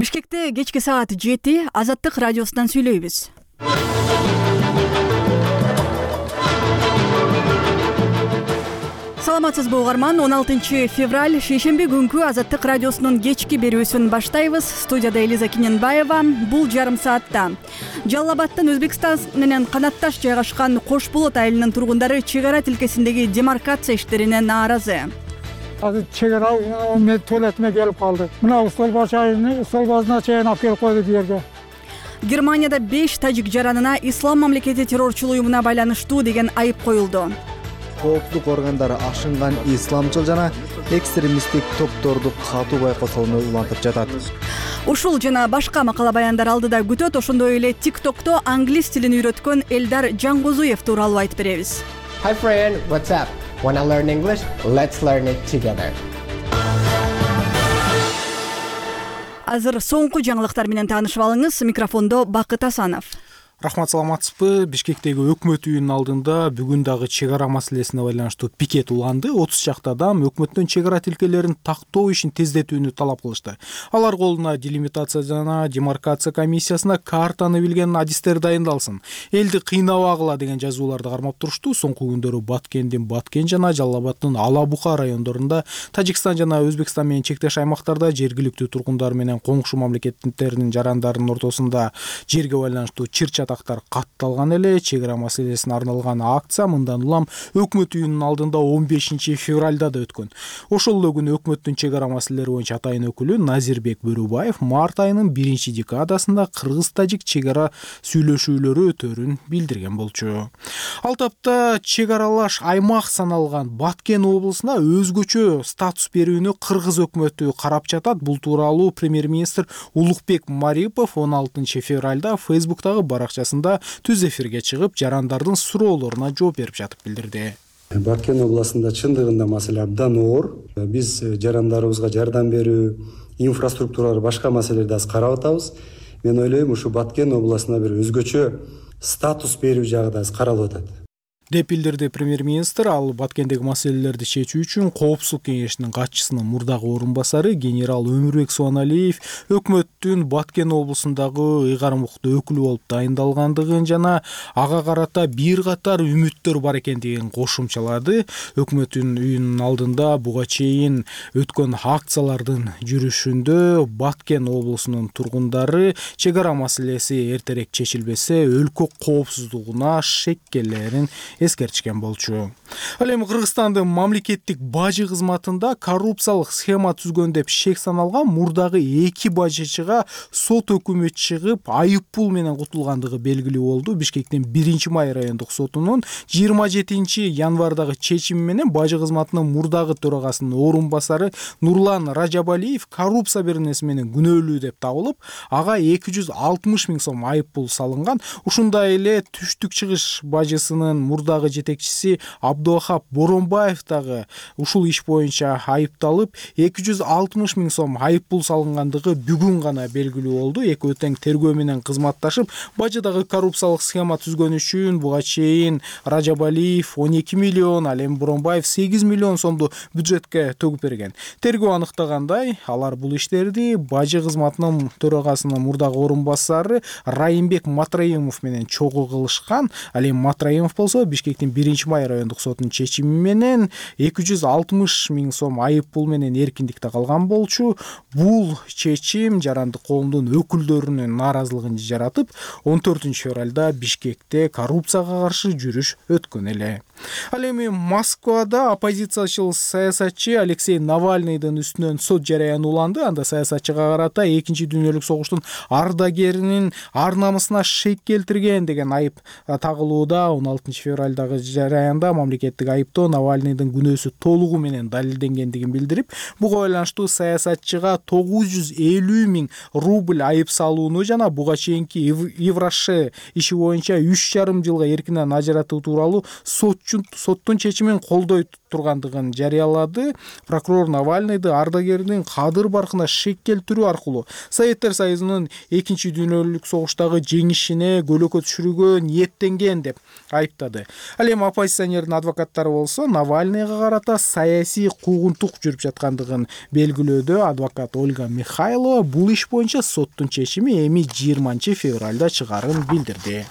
Бишкекте кечки саат 7 Азаттык радиосунан сүйлөйбүз. Саламатсызбы угарман, 16 февраль шейшемби күнкү Азаттык радиосунун кечки берүүсүн баштайбыз. Студияда Элиза Киненбаева. Бул жарым саатта Жалал Абадтан Өзбекстан менен канатташ жайгашкан Кош Болот айылынын тургундары чек ара тилкесиндеги демаркация иштерине нааразы. Азыр чек ара туалетиме келип калды. Мына стол башына чейин алып келип койду жерге. Германияда 5 тажик жаранына ислам мамлекети террорчулук уюмуна байланыштуу деген айып коюлду. Коопсуздук органдары ашынган исламчыл жана экстремисттик топторду катуу байкосоону улантып жатат. Ушул жана башка макала баяндар алдыда күтөт. Ошондой эле TikTok'то англис тилин үйрөткөн Элдар Жангозуев тууралуу айтып беребиз. Hi friend, what's up? Wanna learn English? Let's learn it together. Азыр соңку жаңылыктар менен таанышып алыңыз. Микрофондо Бакыт Асанов. Рахмат, саламатсызбы? Бишкектеги өкмөт үйүнүнүн алдында бүгүн дагы чек ара маселесине байланыштуу пикет уланды. 30 чакты адам өкмөттөн чек ара тилкелерин тактоо ишин тездетүүнү талап кылышты. Алар колуна делимитация жана демаркация комиссиясына картаны билген адистер дайындалсын, элди кыйнабагыла деген жазууларды кармап турушту. Соңку күндөрү Баткендин Баткен жана Жалал Абадтын Ала Бука райондорунда, Тажикстан жана Өзбекстан менен чектеш аймактарда жергиликтүү тургундар менен коңшу мамлекеттеринин жарандарынын ортосунда жерге байланыштуу чыр-чатактар катталган эле. Чек ара маселесине арналган акция мындан улам өкмөт үйүнүнүн алдында 15 февралда да өткөн. Ошол эле күнү өкмөттүн чек ара маселелери боюнча атайын өкүлү Назирбек Бөрүбаев март айынын 1-декадасында кыргыз-тажик чек ара сүйлөшүүлөрү өтөрүн билдирген болчу. Ал тапта чек аралаш аймак саналган Баткен облусуна өзгөчө статус берүүнү кыргыз өкмөтү карап жатат. Бул тууралуу премьер-министр Улукбек Марипов 16 февралда Facebook'тагы баракчасында түз эфирге чыгып, жарандардын суроолоруна жооп берип жатып билдирди. Баткен областында чындыгында маселе абдан оор. Биз жарандарыбызга жардам берүү, инфраструктуралар, башка маселелерди аз карап атабыз. Мен ойлойм, ушу Баткен областына бир өзгөчө статус берүү жагы да аз каралып атат деп билдирди премьер-министр. Ал Баткендеги маселелерди чечүү үчүн Коопсуздук кеңешинин катчысынын мурдагы орун басары генерал Өмүрбек Суаналиев өкмөттүн Баткен облусундагы ыйгарым укуктуу өкүлү болуп дайындалгандыгын жана ага карата бир катар үмүттөр бар экендигин кошумчалады. Өкмөттүн үйүнүнүн алдында буга чейин өткөн акциялардын жүрүшүндө Баткен облусунун тургундары чек ара маселеси эртерээк чечилбесе өлкө коопсуздугуна шеккелерин эскертишкен болчу. Ал эми Кыргызстандын мамлекеттик бажы кызматында коррупциялык схема түзгөн деп шек саналган мурдагы 2 бажычыга сот өкүмү чыгып, айып пул менен кутулгандыгы белгилүү болду. Бишкектин 1-Май райондук сотунун 27 январдагы чечими менен бажы кызматынын мурдагы төрагасынын орун басары Нурлан Ражабалиев коррупция беренеси менен күнөөлүү деп табылып, ага 260 000 сом айып пул салынган. Ушундай эле Түштүк Чыгыш бажысынын мурдагы жетекчиси Абдухап Боронбаев дагы ушул иш боюнча айыпталып, 260 000 сом айып пул салынгандыгы бүгүн гана белгилүү болду. Экөө тең тергөө менен кызматташып, бажыдагы коррупциялык схема түзгөн үчүн буга чейин Ражабалиев 12 миллион, ал эми Боронбаев 8 миллион сомду бюджетке төгүп берген. Тергөө аныктагандай, алар бул иштерди бажы кызматынын төрагасынын мурдагы орун басары Райымбек Матраимов менен чогуу кылышкан. Ал эми Матраимов болсо Бишкектин 1-Май райондук сотунун чечими менен 260 000 сом айып пул менен эркиндикте калган болчу. Бул чечим жарандык коомдун өкүлдөрүнүн нааразылыгын жаратып, 14 февралда Бишкекте коррупцияга каршы жүрүш өткөн эле. Ал эми Москвада оппозициячыл саясатчы Алексей Навальныйдын үстүнөн сот жарыяны уланды. Анда саясатчыга карата 2-дүйнөлүк согуштун ардагеринин ар намысына шек келтирген деген айып тагылууда. 16 февралдагы жараянда мамлекеттик айыптоо Навальныйдын күнөөсү толугу менен далилденгендигин билдирип, буга байланыштуу саясатчыга 950 000 рубль айып салууну жана буга чейинки Евроше иши боюнча 3,5 жылга эркинен ажыратуу тууралуу соттун чечимин колдой тургандыгын жарыялады. Прокурор Навальныйды ардагердин кадыр баркына шек келтирүү аркылуу Советтер Союзунун 2-дүйнөлүк согуштагы жеңишине көлөкө түшүрүүгө ниеттенген деп айыптады. Ал эми оппозиционердин адвокаттары болсо Навальныйга карата саясий куугунтук жүрүп жаткандыгын белгилөөдө адвокат Ольга Михайлова бул иш боюнча соттун чечими эми 20 февралда чыгарын билдирди.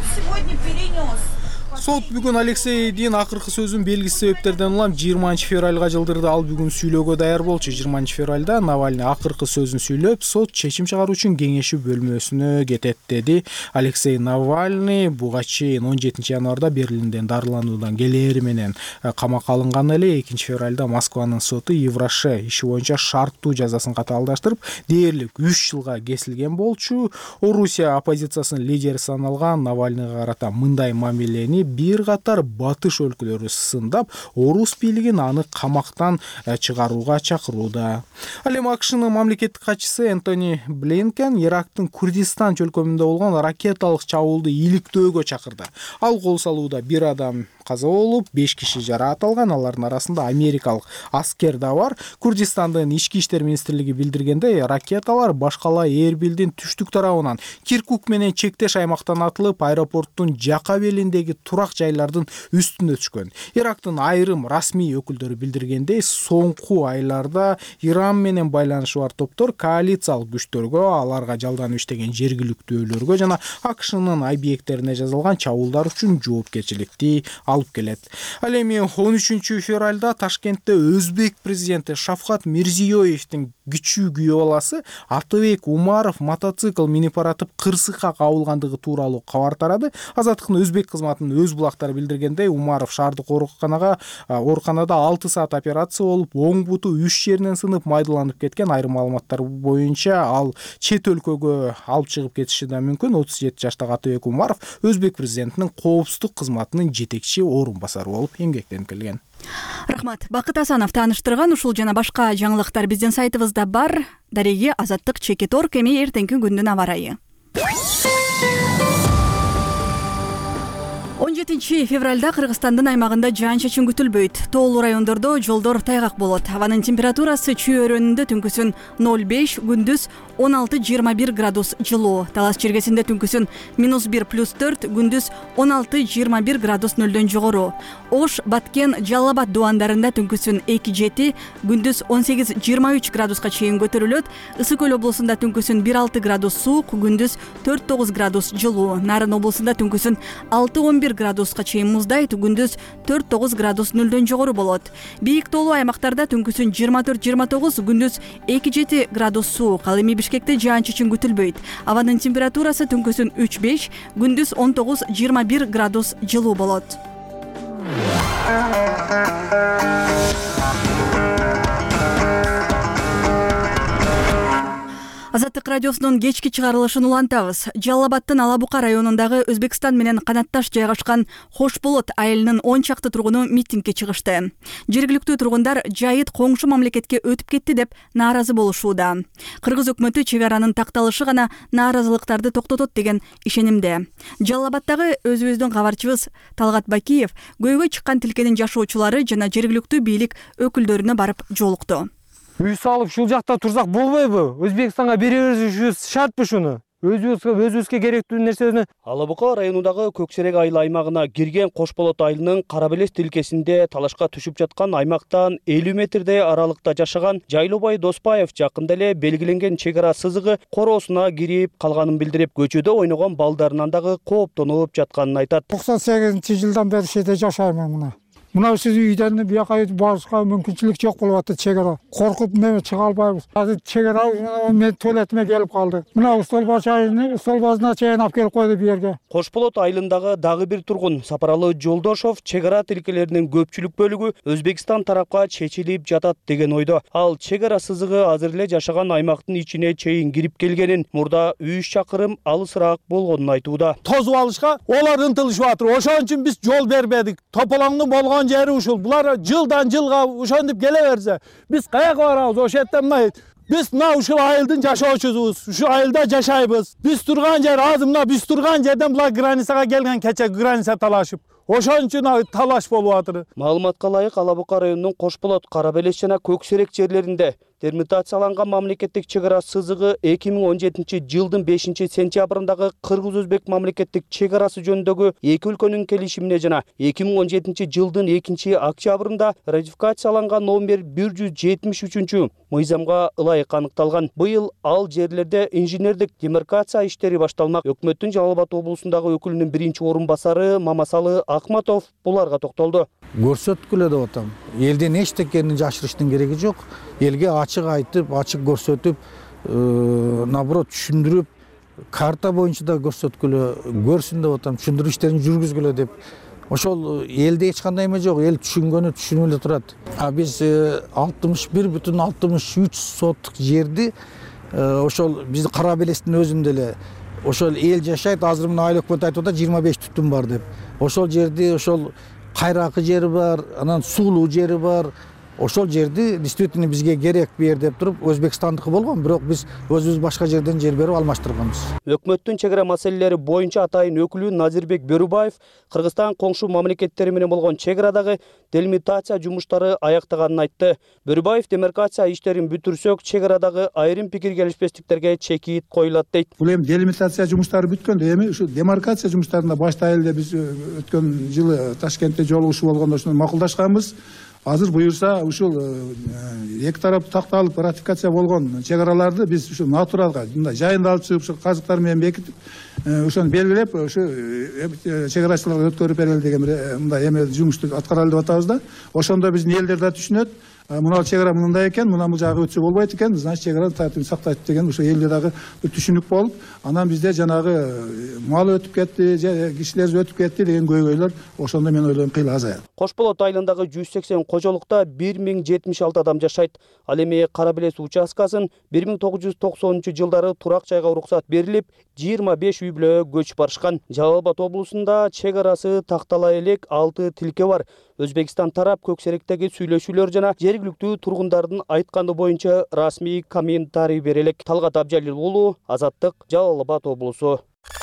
Сот бүгүн Алексейдин акыркы сөзүн белгисиз себептерден улам 20 февралга жылдырды. Ал бүгүн сүйлөөгө даяр болчу. 20 февралда Навальный акыркы сөзүн сүйлөп, сот чечим чыгаруу үчүн кеңешүү бөлмөсүнө кетет деди. Алексей Навальный буга чейин 17 январда Берлинден дарылануудан келери менен камакка алынган эле. 2 февралда Москванын соту Евроше иши боюнча шарттуу жазасын катаалдаштырып, дээрлик 3 жылга кесилген болчу. Орусия оппозициясынын лидери саналган Навальныйга карата мындай мамилени бир катар батыш өлкөлөрү сындап, орус бийлигин аны камактан чыгарууга чакырууда. Ал эми АКШнын мамлекеттик катчысы Энтони Блинкен Ирактын Курдистан чөлкөмүндө болгон ракеталык чабуулду иликтөөгө чакырды. Ал кол салууда 1 адам каза болуп, 5 киши жараат алган. Алардын арасында америкалык аскер да бар. Курдистандын ички иштер министрлиги билдиргендей, ракеталар башкала Эрбилдин түштүк тарабынан Киркук менен чектеш аймактан атылып, аэропорттун жака белиндеги турак жайлардын үстүнө түшкөн. Ирактын айрым расмий өкүлдөрү билдиргендей, соңку айларда Иран менен байланышы бар топтор коалициялык күчтөргө, аларга жалданып иштеген жергиликтүүлөргө жана АКШнын объекттерине жасалган чабуулдар үчүн жоопкерчиликти алып келет. Ал эми 13 февралда Ташкентте Өзбек президенти Шавкат Мирзиёевдин күчүү күйөө баласы Атыбек Умаров мотоцикл минип баратып кырсыкка кабылгандыгы тууралуу кабар тарады. Азаттыктын өзбек кызматынын өз булактары билдиргендей, Умаров шаардык ооруканада 6 саат операция болуп, оң буту 3 жеринен сынып майдаланып кеткен. Айрым маалыматтар боюнча ал чет өлкөгө алып чыгып кетиши да мүмкүн. 37 жаштагы Атыбек Умаров өзбек президентинин коопсуздук кызматынын жетекчи орун басары болуп эмгектенип келген. Рахмат. Бакыт Асанов тааныштырган ушул жана башка жаңылыктар биздин сайтыбызда бар. Дареги Азаттык Чекет.орг. Эми эртеңки күндүн аба ырайы. 17 февралда Кыргызстандын аймагында жаан-чачын күтүлбөйт. Тоолуу райондордо жолдор тайгак болот. Абанын температурасы чүй өрөөнүндө түнкүсүн 0,5, күндүз 16-21 градус жылуу. Талас чергесинде түнкүсүн -1+4, күндүз 16-21 градус нөлдөн жогору. Ош, Баткен, Жалал Абад дубандарында түнкүсүн 2-7, күндүз 18-23 градуска чейин көтөрүлөт. Ысык Көл облусунда түнкүсүн 1-6 градус суук, күндүз 4-9 градус жылуу. Нарын облусунда түнкүсүн 6-11 градуска чейин муздайт, күндүз 4-9 градус нөлдөн жогору болот. Бийик тоолуу аймактарда түнкүсүн 24-29, күндүз 2-7 градус суук. Ал эми Бишкекте жаан-чачын күтүлбөйт. Абанын температурасы түнкүсүн 3-5, күндүз 19-21 градус жылуу болот. Азаттык радиосунун кечки чыгарылышын улантабыз. Жалал Абадтын Ала Бука районундагы Өзбекстан менен канатташ жайгашкан Хош Болот айылынын 10 чакты тургуну митингге чыгышты. Жергиликтүү тургундар жайыт коңшу мамлекетке өтүп кетти деп нааразы болушууда. Кыргыз өкмөтү чек аранын такталышы гана нааразылыктарды токтотот деген ишенимде. Жалал Абадтагы өзүбүздүн кабарчыбыз Талгат Бакиев көйгөй чыккан тилкенин жашоочулары жана жергиликтүү бийлик өкүлдөрүнө барып жолукту. Үй салып ушул жакта турсак болбойбу? Өзбекстанга беребиз шартпы шуну? Өзүбүзгө керектүү нерсени. Ала Бука районундагы Көксерек айыл аймагына кирген Кош Болот айылынын Карабелес тилкесинде талашка түшүп жаткан аймактан 50 метрдей аралыкта жашаган Жайлобай Доспаев жакында эле белгиленген чек ара сызыгы короосуна кирип калганын билдирип, көчөдө ойногон балдарынан дагы кооптонуп жатканын айтат. 98-жылдан бери шеде жашаймын мына. Мына сиз үйдөн бияка барышка мүмкүнчүлүк жок болуп атты, чек ара. Коркуп мен чыга албайбыз. Азыр чек ара мен туалетиме келип калды. Мына стол башына чейин алып келип койду бу жерге. Кош Болот айылындагы дагы бир тургун Сапаралы Жолдошов чек ара тилкелеринин көпчүлүк бөлүгү Өзбекстан тарапка чечилип жатат деген ойдо. Ал чек ара сызыгы азыр эле жашаган аймактын ичине чейин кирип келгенин, мурда 3 чакырым алысыраак болгонун айтууда. Тозуп алышка олар ынтылышып атыр. Ошон үчүн биз жол бербедик. Тополоңдун болгон жери ушул. Булар жылдан жылга ошентип келе берсе, биз каяка барабыз? Ошол жерден биз мына ушул айылдын жашоочусубуз. Ушул айылда жашайбыз. Биз турган жер азыр мына биз турган жерден булар границага келген, кече граница талашып. Ошон үчүн талаш болуп атыр. Маалыматка ылайык Ала Бука районунун Кош Болот, Кара Белес жана Көк Серек жерлеринде делимитацияланган мамлекеттик чек ара сызыгы 2017-жылдын 5-сентябрындагы Кыргыз-Өзбек мамлекеттик чек арасы жөнүндөгү эки өлкөнүн келишимине жана 2017-жылдын 2-октябрында ратификацияланган номер 173 мыйзамга ылайык аныкталган. Быйыл ал жерлерде инженердик демаркация иштери башталмак. Өкмөттүн Жалал Абад облусундагы өкүлүнүн биринчи орун басары Мамасалы Акматов буларга токтолду. Көрсөткүлө деп атам. Элден эчтекени жашырыштын кереги жок. Элге ачык айтып, ачык көрсөтүп, наоборот түшүндүрүп, карта боюнча да көрсөткүлө, көрсүн деп атам, түшүндүрүү иштерин жүргүзгүлө деп. Ошол элде эч кандай эме жок, эл түшүнгөнү түшүнүп эле турат. Биз 61,63 соттук жерди ошол биз Кара Белестин өзүндө эле ошол эл жашайт. Азыр мына айыл өкмөтү айтып атат 25 түтүн бар деп. Ошол жерди ошол кайракы жери бар, анан суулуу жери бар. Ошол жерди действительно бизге керек бер деп туруп Өзбекстандыкы болгон, бирок биз өзүбүз башка жерден жер берип алмаштырганбыз. Өкмөттүн чек ара маселелери боюнча атайын өкүлү Назирбек Бөрүбаев Кыргызстан коңшу мамлекеттери менен болгон чек арадагы делимитация жумуштары аяктаганын айтты. Бөрүбаев демаркация иштерин бүтүрсөк, чек арадагы айрым пикир келишпестиктерге чекит коюлат дейт. Бул эми делимитация жумуштары бүткөндө эми ушу демаркация жумуштарына баштайлы деп биз өткөн жылы Ташкентте жолугушуу болгондо ошону макулдашканбыз. Азыр буюрса ушул эки тарап такталып ратификация болгон чек араларды биз ушу натуралга мындай жайында алып чыгып ушу казыктар менен бекитип ошону белгилеп ушу чек арачыларга өткөрүп берели деген мындай эме жумушту аткаралы деп атабыз да. Ошондо биздин элдер да түшүнөт. Мына чек ара мындай экен, мына бул жагы өтсө болбойт экен, значит чек ара тартибин сактайт деген ошо элде дагы түшүнүк болуп, анан бизде жанагы мал өтүп кетти, кишилер өтүп кетти деген көйгөйлөр ошондо мен ойлойм кыйла азаят. Кош Болот айылындагы 180 кожолукта 1076 адам жашайт. Ал эми Кара Белес участкасын 1990-жылдары турак жайга уруксат берилип, 25 үй бүлө көчүп барышкан. Жалал Абад облусунда чек арасы тактала элек 6 тилке бар. Өзбекстан тарап Көксеректеги сүйлөшүүлөр жана жергиликтүү тургундардын айтканы боюнча расмий комментарий берелек. Талгат Абжалил уулу, Азаттык, Жалал Абад облусу.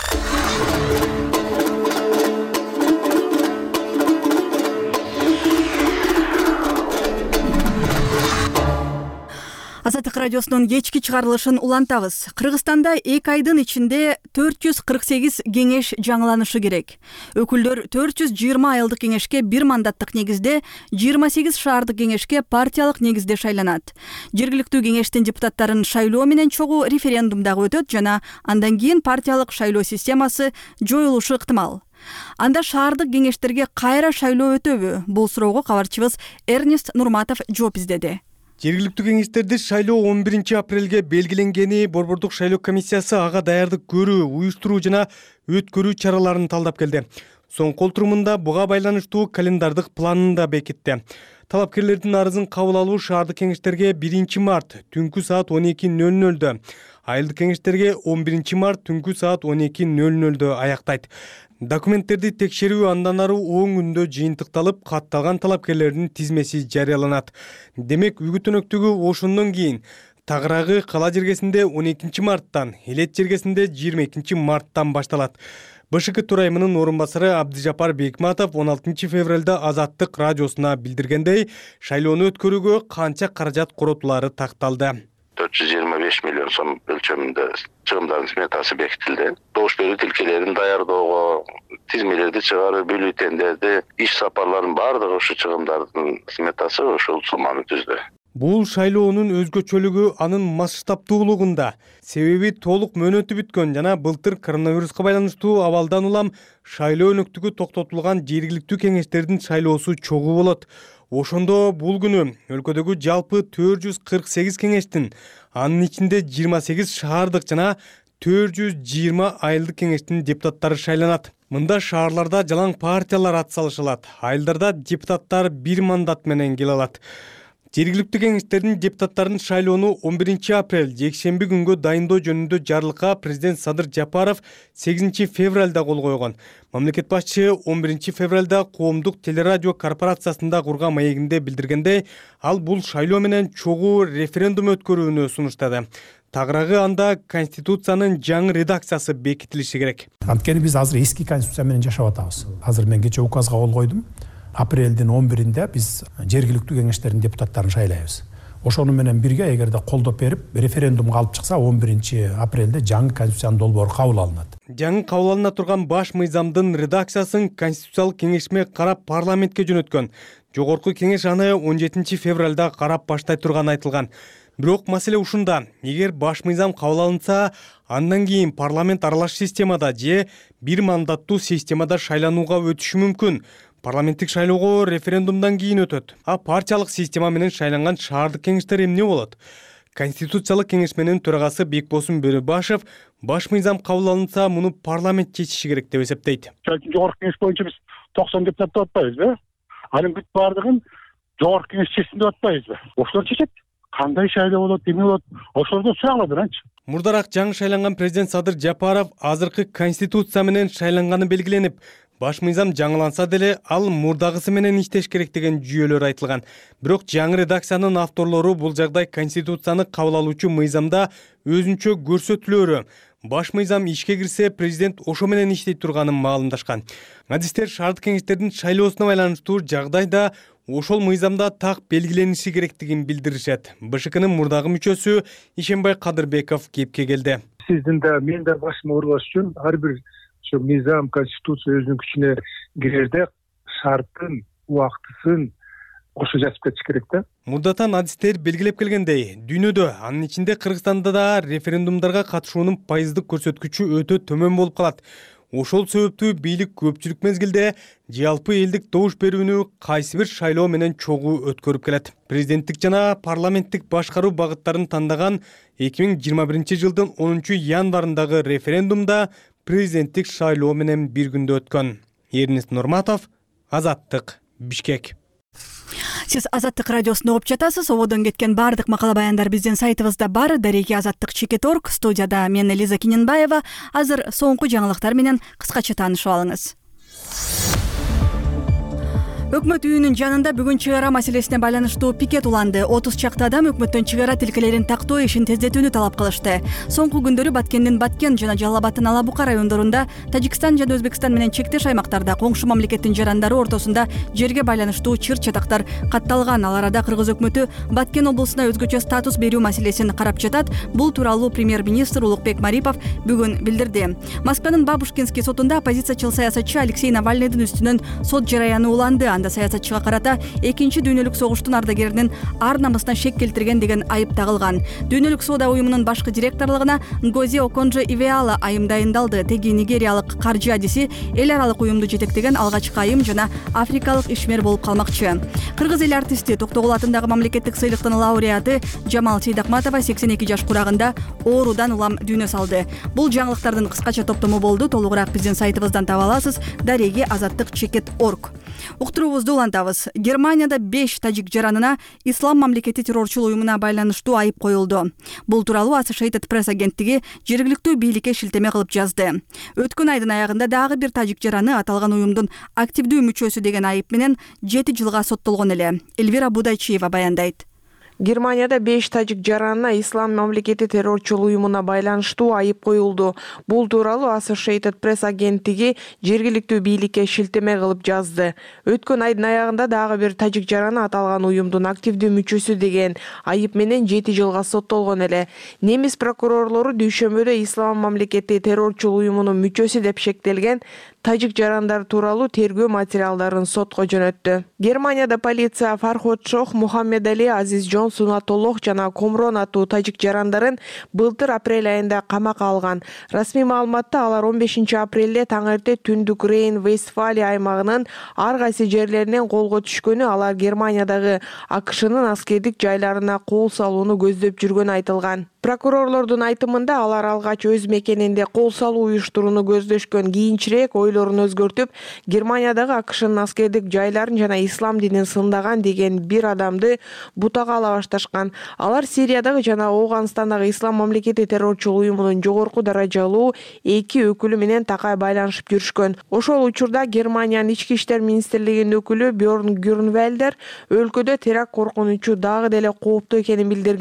Азаттык радиосунун кечки чыгарылышын улантабыз. Кыргызстанда 2 айдын ичинде 448 кеңеш жаңыланышы керек. Өкүлдөр 420 айылдык кеңешке 1 мандаттык негизде, 28 шаардык кеңешке партиялык негизде шайланат. Жергиликтүү кеңештин депутаттарын шайлоо менен чогуу референдумдагы өтөт жана андан кийин партиялык шайлоо системасы жоюлушу ыктымал. Анда шаардык кеңештерге кайра шайлоо өтөбү? Бул суроого кабарчыбыз Эрнест Нурматов жооп издеди. Жергиликтүү кеңештерди шайлоо 11-апрелге белгиленгени Борбордук шайлоо комиссиясы ага даярдык көрүү, уюштуруу жана өткөрүү чараларын талдап келди. Соң колтурумунда буга байланыштуу календардык планын да бекитти. Талапкерлердин арызын кабыл алуу шаардык кеңештерге 1 март түнкү саат 12:00-дө, айылдык кеңештерге 11 март түнкү саат 12:00-дө аяктайт. Документтерди текшерүү андан ары 10 күндө жыйынтыкталып, катталган талапкерлердин тизмеси жарыяланат. Демек, үгүт өнөктүгү ошондон кийин Тагыраагы кала жергесинде 12 марттан, Элет жергесинде 22 марттан башталат. БШК тураймынын орун басары Абдыжапар Бекматов 16 февралда Азаттык радиосуна билдиргендей, шайлоону өткөрүүгө канча каражат коротулары такталды. 425 миллион сом өлчөмүндө чыгымдардын сметасы бекитилди. Добуш берүү тилкелерин даярдоого, тизмелерди чыгаруу, бюллетендерди, иш сапарларынын баардыгы ушу чыгымдардын сметасы ушул сумманы түздү. Бул шайлоонун өзгөчөлүгү анын масштабтуулугунда. Себеби толук мөөнөтү бүткөн жана былтыр коронавируска байланыштуу абалдан улам шайлоо өнөктүгү токтотулган жергиликтүү кеңештердин шайлоосу чогуу болот. Ошондо бул күнү өлкөдөгү жалпы 448 кеңештин, анын ичинде 28 шаардык жана 420 айылдык кеңештин депутаттары шайланат. Мында шаарларда жалаң партиялар ат салышылат, айылдарда депутаттар 1 мандат менен келе алат. Жергиликтүү кеңештердин депутаттарын шайлоону 11 апрель жекшемби күнгө дайындоо жөнүндө жарлыкка президент Садыр Жапаров 8 февралда кол койгон. Мамлекет башчы 11 февралда коомдук телерадио корпорациясында курган маегинде билдиргендей, ал бул шайлоо менен чогуу референдум өткөрүүнү сунуштады. тагыраагы анда Конституциянын жаңы редакциясы бекитилиши керек. Анткени биз азыр эски Конституция менен жашап атабыз. Азыр мен кече указга кол койдум. Апрелдин 11-inde биз жергиликтүү кеңештердин депутаттарын шайлайбыз. Ошону менен бирге эгерде колдоп берип референдумга алып чыкса 11-апрелде жаңы Конституциянын долбоору кабыл алынат. Жаңы кабыл алына турган баш мыйзамдын редакциясын Конституциялык кеңешме карап парламентке жөнөткөн. Жогорку кеңеш аны 17-февралда карап баштай турганы айтылган. Бирок маселе ушунда. Эгер баш мыйзам кабыл алынса, андан кийин парламент аралаш системада же бир мандаттуу системада шайланууга өтүшү мүмкүн. Парламенттик шайлоого референдумдан кийин өтөт. А партиялык система менен шайланган шаардык кеңештер эмне болот? Конституциялык кеңешменин төрагасы Бекбосун Бөрөбашев баш мыйзам кабыл алынса, муну парламент чечиши керек деп эсептейт. Жогорку кеңеш боюнча биз 90 депутат атпайбызбы? Анын бүт бардыгын жогорку кеңеш чечсин деп атпайбызбы? Ошолор чечет. Кандай шайлоо болот, эмне болот? Ошолордон сурагаларчы. Мурдараак жаңы шайланган президент Садыр Жапаров азыркы Конституция менен шайланганы белгиленип, баш мыйзам жаңыланса деле ал мурдагысы менен иштеш керек деген жүйөлөр айтылган. Бирок жаңы редакциянын авторлору бул жагдай Конституцияны кабыл алуучу мыйзамда өзүнчө көрсөтүлөөрү. Баш мыйзам ишке кирсе, президент ошо менен иштей турганын маалымдашкан. Адистер шаардык кеңештердин шайлоосуна байланыштуу жагдайда ошол мыйзамда так белгилениши керектигин билдиришет. БШКнын мурдагы мүчөсү Ишенбай Кадырбеков кепке келди. Сиздин да мен да башыма ургаш үчүн ар бир ошо мыйзам, конституция өзүнүн күчүнө кирерде шарттын, убактысын ошо жазып кетиш керек да. Мурдатан адистер белгилеп келгендей, дүйнөдө, анын ичинде Кыргызстанда да референдумдарга катышуунун пайыздык көрсөткүчү өтө төмөн болуп калат. Ошол себептүү бийлик көпчүлүк мезгилде жалпы элдик добуш берүүнү кайсы бир шайлоо менен чогуу өткөрүп келет. Президенттик жана парламенттик башкаруу багыттарын тандаган 2021 жылдын 10-январындагы референдумда президенттик шайлоо менен бир күндө өткөн. Эрнест Нурматов, Азаттык, Бишкек. Сиз Азаттык радиосун угуп жатасыз. Ободон кеткен бардык макала баяндар биздин сайтыбызда бар. Дареги Азаттык.org. Студияда мен Элиза Киненбаева. Азыр соңку жаңылыктар менен кыскача таанышып алыңыз. Өкмөт үйүнүн жанында бүгүн чыгара маселесине байланыштуу пикет уланды. 30 чакты адам өкмөттөн чыгара тилкелерин тактоо ишин тездетүүнү талап кылышты. Соңку күндөрү Баткендин Баткен жана Жалал Абадтын Ала Бука райондорунда, Тажикстан жана Өзбекстан менен чектеш аймактарда коңшу мамлекеттин жарандары ортосунда жерге байланыштуу чыр-чатактар катталган. Ал арада Кыргыз өкмөтү Баткен облусуна өзгөчө статус берүү маселесин карап жатат. Бул тууралуу премьер-министр Улукбек Марипов бүгүн билдирди. Москванын Бабушкинский сотунда оппозициячыл саясатчы Алексей Навальныйдын үстүнөн сот жараяны уланды. Саясатчыга карата экинчи дүйнөлүк согуштун ардагеринин ар намысына шек келтирген деген айып тагылган. Дүйнөлүк соода уюмунун башкы директорлугуна Ngozi Okonjo-Iweala айым дайындалды. Теги нигериялык каржы адиси эл аралык уюмду жетектеген алгачкы айым жана африкалык ишмер болуп калмакчы. Кыргыз эл артисти Токтогул атындагы мамлекеттик сыйлыктын лауреаты Жамал Сейдакматова 82 жаш курагында оорудан улам дүйнө салды. Бул жаңылыктардын кыскача топтому болду. Толугураак биздин сайтыбыздан таба аласыз. Дареги Азаттык.org. Уктуруубузду улантабыз. Германияда 5 тажик жаранына ислам мамлекети террорчул уюмуна байланыштуу айып коюлду. Бул тууралуу Associated Press агенттиги жергиликтүү бийликке шилтеме кылып жазды. Өткөн айдын аягында дагы бир тажик жараны аталган уюмдун активдүү мүчөсү деген айып менен 7 жылга соттолгон эле. Эльвира Будайчиева баяндайт. Германияда 5 тажик жаранына ислам мамлекети террорчул уюмуна байланыштуу айып коюлду. Бул тууралуу Associated Press агенттиги жергиликтүү бийликке шилтеме кылып жазды. Өткөн айдын аягында дагы бир тажик жараны аталган уюмдун активдүү мүчөсү деген айып менен 7 жылга соттолгон эле. Немис прокурорлору дүйшөмбөдө ислам мамлекети террорчул уюмунун мүчөсү деп шектелген тажик жарандар тууралуу тергөө материалдарын сотко жөнөттү. Германияда полиция Фарход Шох, Мухаммед Али, Азиз Жон, Сунатоллох жана Комрон аттуу тажик жарандарын былтыр апрель айында камакка алган. Расмий маалыматта алар 15 апрелде таңерте түндүк Рейн-Вестфалия аймагынын ар кайсы жерлеринен колго түшкөнү, алар Германиядагы АКШнын аскердик жайларына кол салууну көздөп жүргөнү айтылган. Прокурорлордун айтымында алар алгач өз мекенинде кол салуу уюштурууну көздөшкөн, кийинчерээк ойлорун өзгөртүп, Германиядагы АКШнын аскердик жайларын жана ислам динин сындаган деген бир адамды бутага ала башташкан. Алар Сириядагы жана Ооганстандагы ислам мамлекети террорчул уюмунун жогорку даражалуу 2 өкүлү менен такай байланышып жүрүшкөн. Ошол учурда Германиянын ички иштер министрлигинин өкүлү Бьорн Гюрнвелдер өлкөдө теракт коркунучу дагы деле кооптуу экенин билдирген.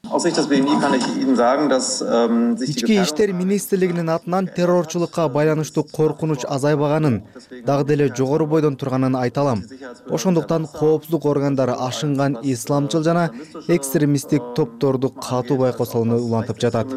Ички иштер министрлигинин атынан террорчулукка байланыштуу коркунуч азайбаганын, дагы деле жогору бойдон турганын айта алам. Ошондуктан коопсуздук органдары ашынган исламчыл жана экстремисттик топторду катуу байкосууну улантып жатат.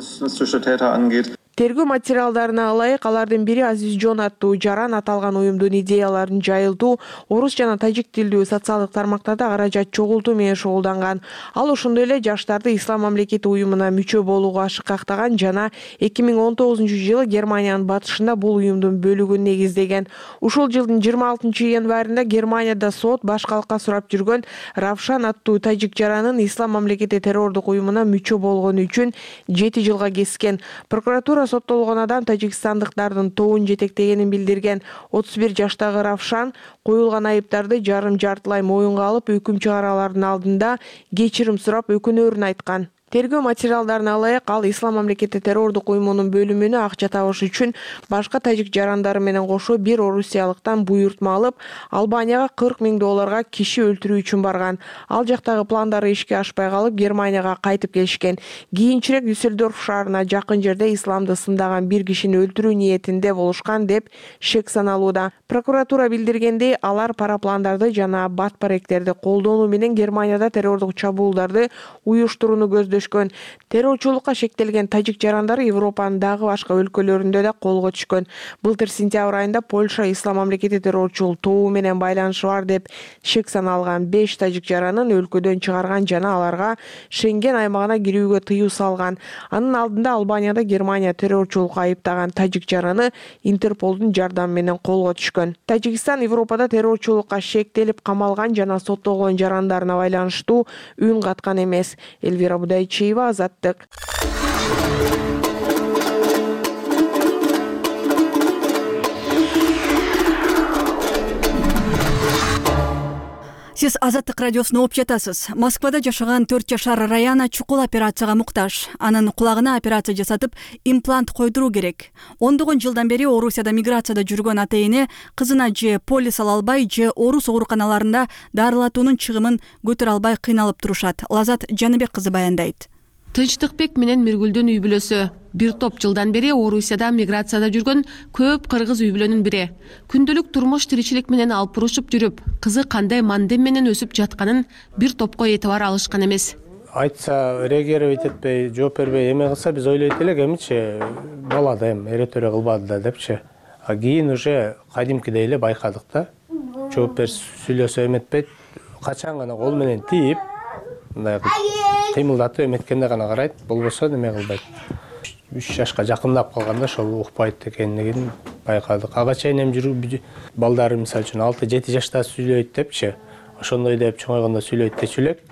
Тергөө материалдарына ылайык алардын бири Азиз Жон аттуу жаран аталган уюмдун идеяларын жайылтуу, орус жана тажик тилдүү социалдык тармактарда каражат чогултуу менен шугулданган. Ал ошондой эле жаштарды Ислам мамлекети уюмуна мүчө болууга ашыктаган жана 2019-жылы Германиянын батышында бул уюмдун бөлүгүн негиздеген. Ушул жылдын 26-январында Германияда сот баш калкка сурап жүргөн Равшан аттуу тажик жаранын Ислам мамлекети террордук уюмуна мүчө болгону үчүн 7 жылга кескен. Прокуратура соттолгон адам тажикстандыктардын тобун жетектегенин билдирген. 31 жаштагы Равшан коюлган айыптарды жарым-жартылай моюнга алып, өкүм чыгаралардын алдында кечирим сурап өкүнөрүн айткан. Тергөө материалдарына ылайык ал Ислам мамлекети террордук уюмунун бөлүмүнө акча табыш үчүн башка тажик жарандары менен кошо бир орусиялыктан буйртма алып, Албанияга $40,000 киши өлтүрүү үчүн барган. Ал жактагы пландары ишке ашпай калып, Германияга кайтып келишкен. Кийинчерээк Дюссельдорф шаарына жакын жерде исламды сындаган бир кишини өлтүрүү ниетинде болушкан деп шек саналууда. Прокуратура билдиргендей, алар парапландарды жана бат баректерди колдонуу менен Германияда террордук чабуулдарды уюштурууну көздөшкөн. Террорчулукка шектелген тажик жарандары Европанын дагы башка өлкөлөрүндө да колго түшкөн. Былтыр сентябрь айында Польша Ислам мамлекети террорчул тобу менен байланышы бар деп шек саналган 5 тажик жаранын өлкөдөн чыгарган жана аларга Шенген аймагына кирүүгө тыюу салган. Анын алдында Албанияда Германия террорчулукка айыптаган тажик жараны Интерполдун жардамы менен колго түшкөн. Тажикстан Европада террорчулукка шектелип камалган жана соттолгон жарандарына байланыштуу үн каткан эмес. Эльвира Будайчиева, Азаттык. Сиз Азаттык радиосуна угуп жатасыз. Москвада жашаган 4 жашар Раяна чукул операцияга муктаж. Анын кулагына операция жасатып, имплант койдуруу керек. Ондогон жылдан бери Орусияда миграцияда жүргөн ата-эне кызына же полис ала албай, же орус ооруканаларында дарылатуунун чыгымын көтөрө албай кыйналып турушат. Лазат Жаныбек кызы баяндайт. Тынчтыкбек менен Миргүлдүн үй бүлөсү. Бир топ жылдан бери Орусияда миграцияда жүргөн көп кыргыз үй бүлөнүн бири. Күндөлүк турмуш тиричилик менен алып урушуп жүрүп, кызы кандай мандем менен өсүп жатканын бир топко этибар алышкан эмес. Айтса, реагировать этпей, жооп бербей эме кылса, биз ойлойт элек, эмичи бала да эми эретөре кылбады да депчи. А кийин уже кадимкидей эле байкадык да. Жооп берип сүйлөсө эметпейт, качан гана кол менен тийип, мындай кыймылдатып эметкенде гана карайт, болбосо неме кылбайт. 3 жашка жакындап калганда ошол укпайт экенин байкадык. Ага чейин эми жүрүп балдары мисалы үчүн 6-7 жашта сүйлөйт депчи. Ошондой деп чоңойгондо сүйлөйт дечү элек.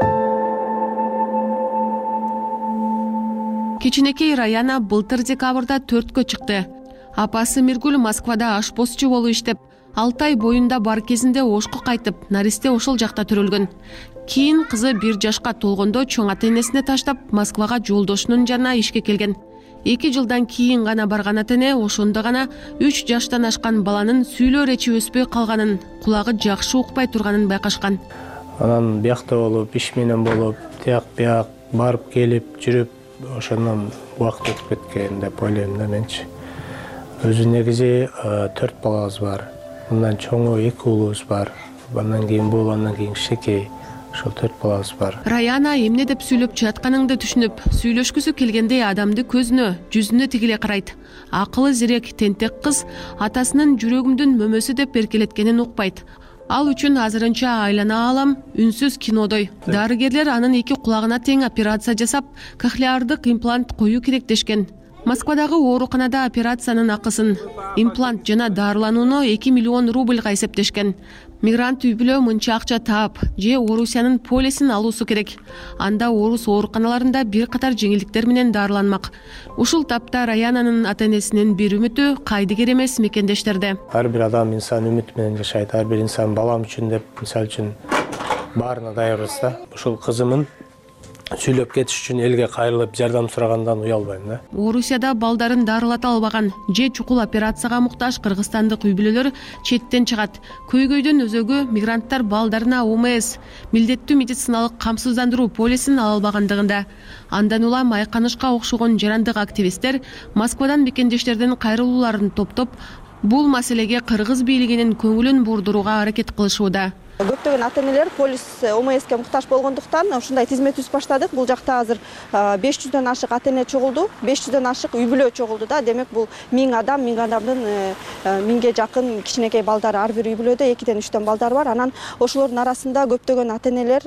Кичинекей Раяна былтыр декабрда 4кө чыкты. Апасы Миргүл Москвада ашпозчу болуп иштеп, 6 ай боюнда бар кезинде Ошко кайтып, наристе ошол жакта төрөлгөн. Кийин кызы 1 жашка толгондо чоң ата-энесине таштап, Москвага жолдошунун жанына ишке келген. 2 жылдан кийин гана барган ата-эне ошондо гана 3 жаштан ашкан баланын сүйлөө речи өспөй калганын, кулагы жакшы укпай турганын байкашкан. Анан биякта болуп, иш менен болуп, тияк бияк барып келип жүрүп, ошондон убакыт өтүп кеткен деп ойлойм да менчи. Өзү негизи 4 балабыз бар. Мындан чоңу 2 уулубуз бар. Андан кийин бул, андан кийин кичинекей. Ошол 4 балабыз бар. Раяна эмне деп сүйлөп жатканыңды түшүнүп, сүйлөшкүсү келгендей адамды көзүнө, жүзүнө тигиле карайт. Акылы зерек тентек кыз атасынын жүрөгүмдүн мөмөсү деп эркелеткенин укпайт. Ал үчүн азырынча айлана алам, үнсүз кинодой. Дарыгерлер анын 2 кулагына тең операция жасап, кохлеардык имплант коюу керек дешкен. Москвадагы ооруканада операциянын акысын, имплант жана дарыланууну 2 миллион рубльга эсептешкен. Мигрант үй бүлө мынча акча таап, же Орусиянын полисин алуусу керек. Анда орус ооруканаларында бир катар жеңилдиктер менен дарыланмак. Ушул тапта Раянанын ата-энесинин бир үмүтү кайдыгер эмес мекендештерде. Ар бир адам инсан үмүт менен жашайт, ар бир инсан балам үчүн деп, мисалы үчүн баарына даярбыз да. Ушул кызымын сүйлөп кетиш үчүн элге кайрылып жардам сурагандан уялбайм да. Орусияда балдарын дарылата албаган же чукул операцияга муктаж кыргызстандык үй бүлөлөр четтен чыгат. Көйгөйдүн өзөгү мигранттар балдарына ОМС милдеттүү медициналык камсыздандыруу полисин ала албагандыгында. Андан улам Айканышка окшогон жарандык активисттер Москвадан мекендештердин кайрылууларын топтоп, бул маселеге кыргыз бийлигинин көңүлүн бурдурууга аракет кылышууда. Көптөгөн ата-энелер полис ОМСке муктаж болгондуктан ушундай тизмет түзүп баштадык. Бул жакта азыр 500дөн ашык ата-эне чогулду, 500дөн ашык үй бүлө чогулду да. Демек бул 1000 адамдын 1000ге жакын кичинекей балдары, ар бир үй бүлөдө 2-3 балдары бар. Анан ошолордун арасында көптөгөн ата-энелер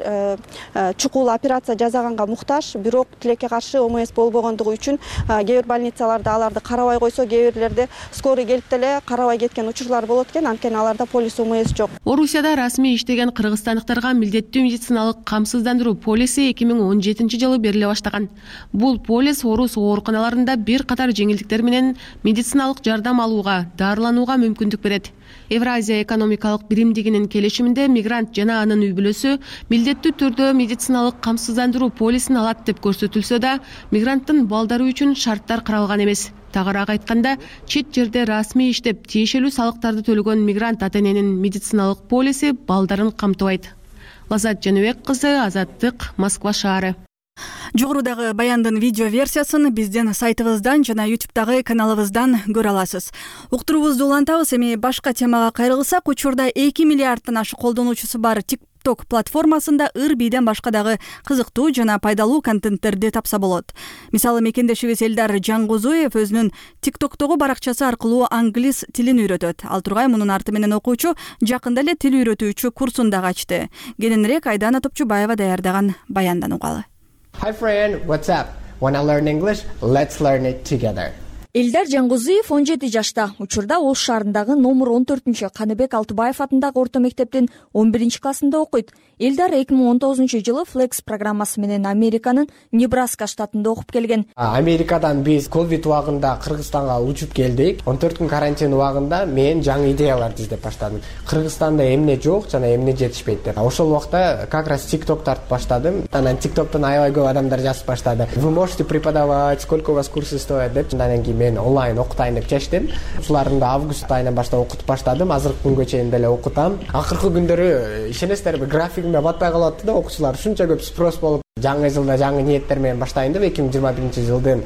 чукул операция жасаганга муктаж, бирок тилекке каршы ОМС болбогондугу үчүн кээ бир больницаларда аларды карабай койсо, кээ бирлерде скорый келип деле карабай кеткен учурлар болот экен. Анткени аларда полис ОМС жок. Орусияда расмий иштеген кыргызстандыктарга милдеттүү медициналык камсыздандыруу полиси 2017-жылы бериле баштаган. Бул полис орус ооруканаларында бир катар жеңилдиктер менен медициналык жардам алууга, дарыланууга мүмкүндүк берет. Евразия экономикалык биримдигинин келишиминде мигрант жана анын үй бүлөсү милдеттүү түрдө медициналык камсыздандыруу полисин алат деп көрсөтүлсө да, мигранттын балдары үчүн шарттар каралган эмес. Тагыраак айтканда, чет жерде расмий иштеп, тиешелүү салыктарды төлөгөн мигрант ата-эненин медициналык полиси балдарын камтыбайт. Лазат Жаныбек кызы, Азаттык, Москва шаары. Жогорудагы баяндын видео версиясын биздин сайтыбыздан жана YouTube'дагы каналыбыздан көрө аласыз. Уктуруубузду улантабыз. Эми башка темага кайрылсак, учурда 2 миллиардтан ашык колдонуучусу бар TikTok платформасында ыр-бийден башка дагы кызыктуу жана пайдалуу контенттерди тапса болот. Мисалы, мекендешибиз Элдар Жангузуев өзүнүн TikTok'тогу баракчасы аркылуу англис тилин үйрөтөт. Ал тургай мунун арты менен окуучу жакында эле тил үйрөтүүчү курсун дагы ачты. Кененирээк Айдана Топчубаева даярдаган баяндан угалы. Hi friend, what's up? Wanna learn English? Let's learn it together. Элдар Жангузуев 17 жашта. Учурда Ош шаарындагы номер 14 Каныбек Алтыбаев атындагы орто мектептин 11 классында окуйт. Элдар 2019 жылы Flex программасы менен Американын Небраска штатында окуп келген. Америкадан биз ковид убагында Кыргызстанга учуп келдик. 14 күн карантин убагында мен жаңы идеяларды издеп баштадым. Кыргызстанда эмне жок жана эмне жетишпейт деп. Ошол убакта как раз TikTok тартып баштадым. Анан TikToктон аябай көп адамдар жазып баштады. Вы можете преподавать, сколько у вас курсы стоят деп. Андан кийин мен онлайн окутайын деп чечтим. Ушуларымды август айынан баштап окутуп баштадым. Азыркы күнгө чейин деле окутам. Акыркы күндөрү ишенесиздерби, графигиме батпай калат да, окуучулар ушунча көп спрос болуп. Жаңы жылда жаңы ниеттер менен баштайын деп 2021 жылдын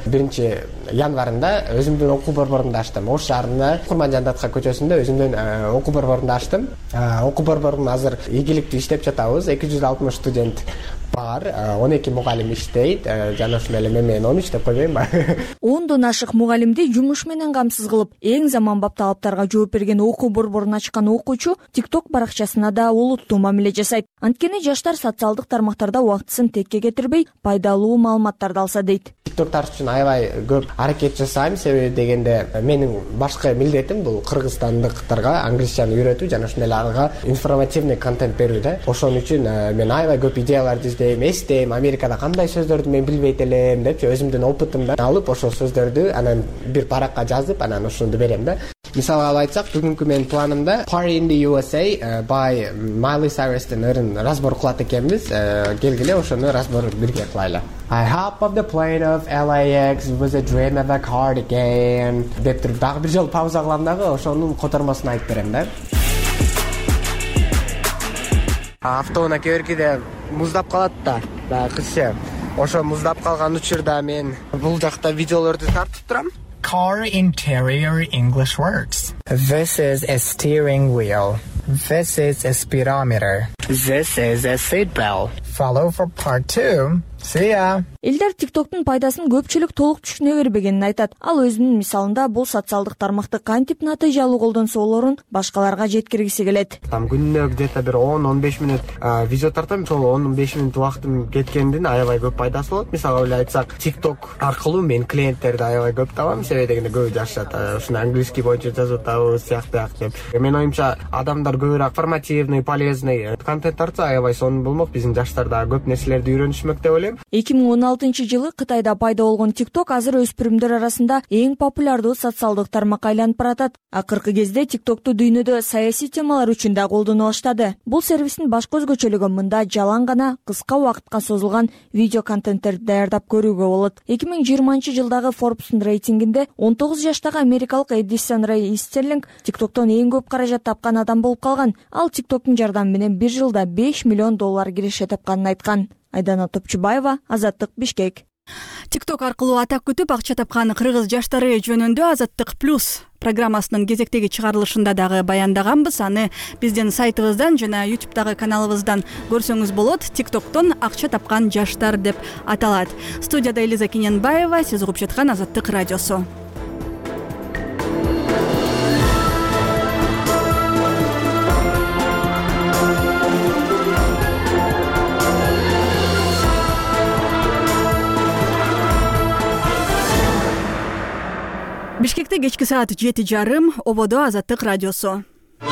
1 январында өзүмдүн окуу борборумду ачтым. Ош шаарында Курманжандатка көчөсүндө өзүмдүн окуу борборумду ачтым. Окуу борборум азыр ийгиликтүү иштеп жатабыз. 260 студент бар, 12 мугалим иштейт. Жана ушул эле мен 13 деп койбоймбу? 10дон ашык мугалимди жумуш менен камсыз кылып, эң заманбап талаптарга жооп берген окуу борборун ачкан окуучу TikTok баракчасына да олуттуу мамиле жасайт. Анткени жаштар социалдык тармактарда убактысын текке кетирбей, пайдалуу маалыматтарды алса дейт. TikTok тартыш үчүн аябай көп аракет жасайм, себеби дегенде менин башкы милдетим бул кыргызстандыктарга англисчаны үйрөтүү жана ошондой эле ага информативный контент берүү да. Ошон үчүн мен аябай көп идеяларды издейм, эстейм, Америкада кандай сөздөрдү мен билбейт элем деп, өзүмдүн опытымдан алып ошол сөздөрдү анан бир паракка жазып, анан ошону берем да. Мисалы алып айтсак, бүгүнкү менин планымда Party in the USA by Miley Cyrus'тын ырын разбор кылат экенбиз. Келгиле ошону разбор бирге кылайлы. I hop off the plane of LAX, it was a dream of a cardigan. Деп туруп дагы бир жолу пауза кылам дагы, ошонун котормосун айтып берем да. Автоунаа кээ муздап калат да, кызча. Ошо муздап калган учурда мен бул жакта видеолорду тартып турам. Car interior English words. This is a steering wheel. This is a speedometer. This is a seat belt. Follow for part 2. See ya. Элдар TikToктун пайдасын көпчүлүк толук түшүнө бербегенин айтат. Ал өзүнүн мисалында бул социалдык тармакты кантип натыйжалуу колдонсолорун башкаларга жеткиргиси келет. Там күнүнө где-то бир 10-15 минут видео тартам, ошол 10-15 минут убактым кеткендин аябай көп пайдасы болот. Мисалы эле айтсак, TikTok аркылуу мен клиенттерди аябай көп табам, себеби дегенде көбү жашат. Ушуну английский боюнча жазып атабыз, сыяктуу деп. Мен оюмча адамдар көбүрөөк информативный, полезный контент тартса аябай сонун болмок. Биздин жаштар да көп нерселерди үйрөнүшмөк деп ойлойм. берем. 2016-жылы Кытайда пайда болгон TikTok азыр өспүрүмдөр арасында эң популярдуу социалдык тармак айланып баратат. Акыркы кезде TikToкту дүйнөдө саясий темалар үчүн да колдоно баштады. Бул сервистин башкы өзгөчөлүгү мында жалаң гана кыска убакытка созулган видео контенттерди даярдап көрүүгө болот. 2020-жылдагы Forbes'ун рейтингинде 19 жаштагы америкалык Эдисон Рэй Истерлинг TikToктон эң көп каражат тапкан адам болуп калган. Ал TikToктун жардамы менен бир жылда $5 миллион киреше тапканын айткан. Айдана Топчубаева, Азаттык, Бишкек. TikTok аркылуу атак күтүп акча тапкан кыргыз жаштары жөнүндө Азаттык плюс программасынын кезектеги чыгарылышында дагы баяндаганбыз. Аны биздин сайтыбыздан жана YouTube'дагы каналыбыздан көрсөңүз болот. TikToктон акча тапкан жаштар деп аталат. Студияда Элиза Кененбаева, сиз угуп жаткан Азаттык радиосу. Бишкекте кечки саат 7:30, ободо Азаттык радиосу.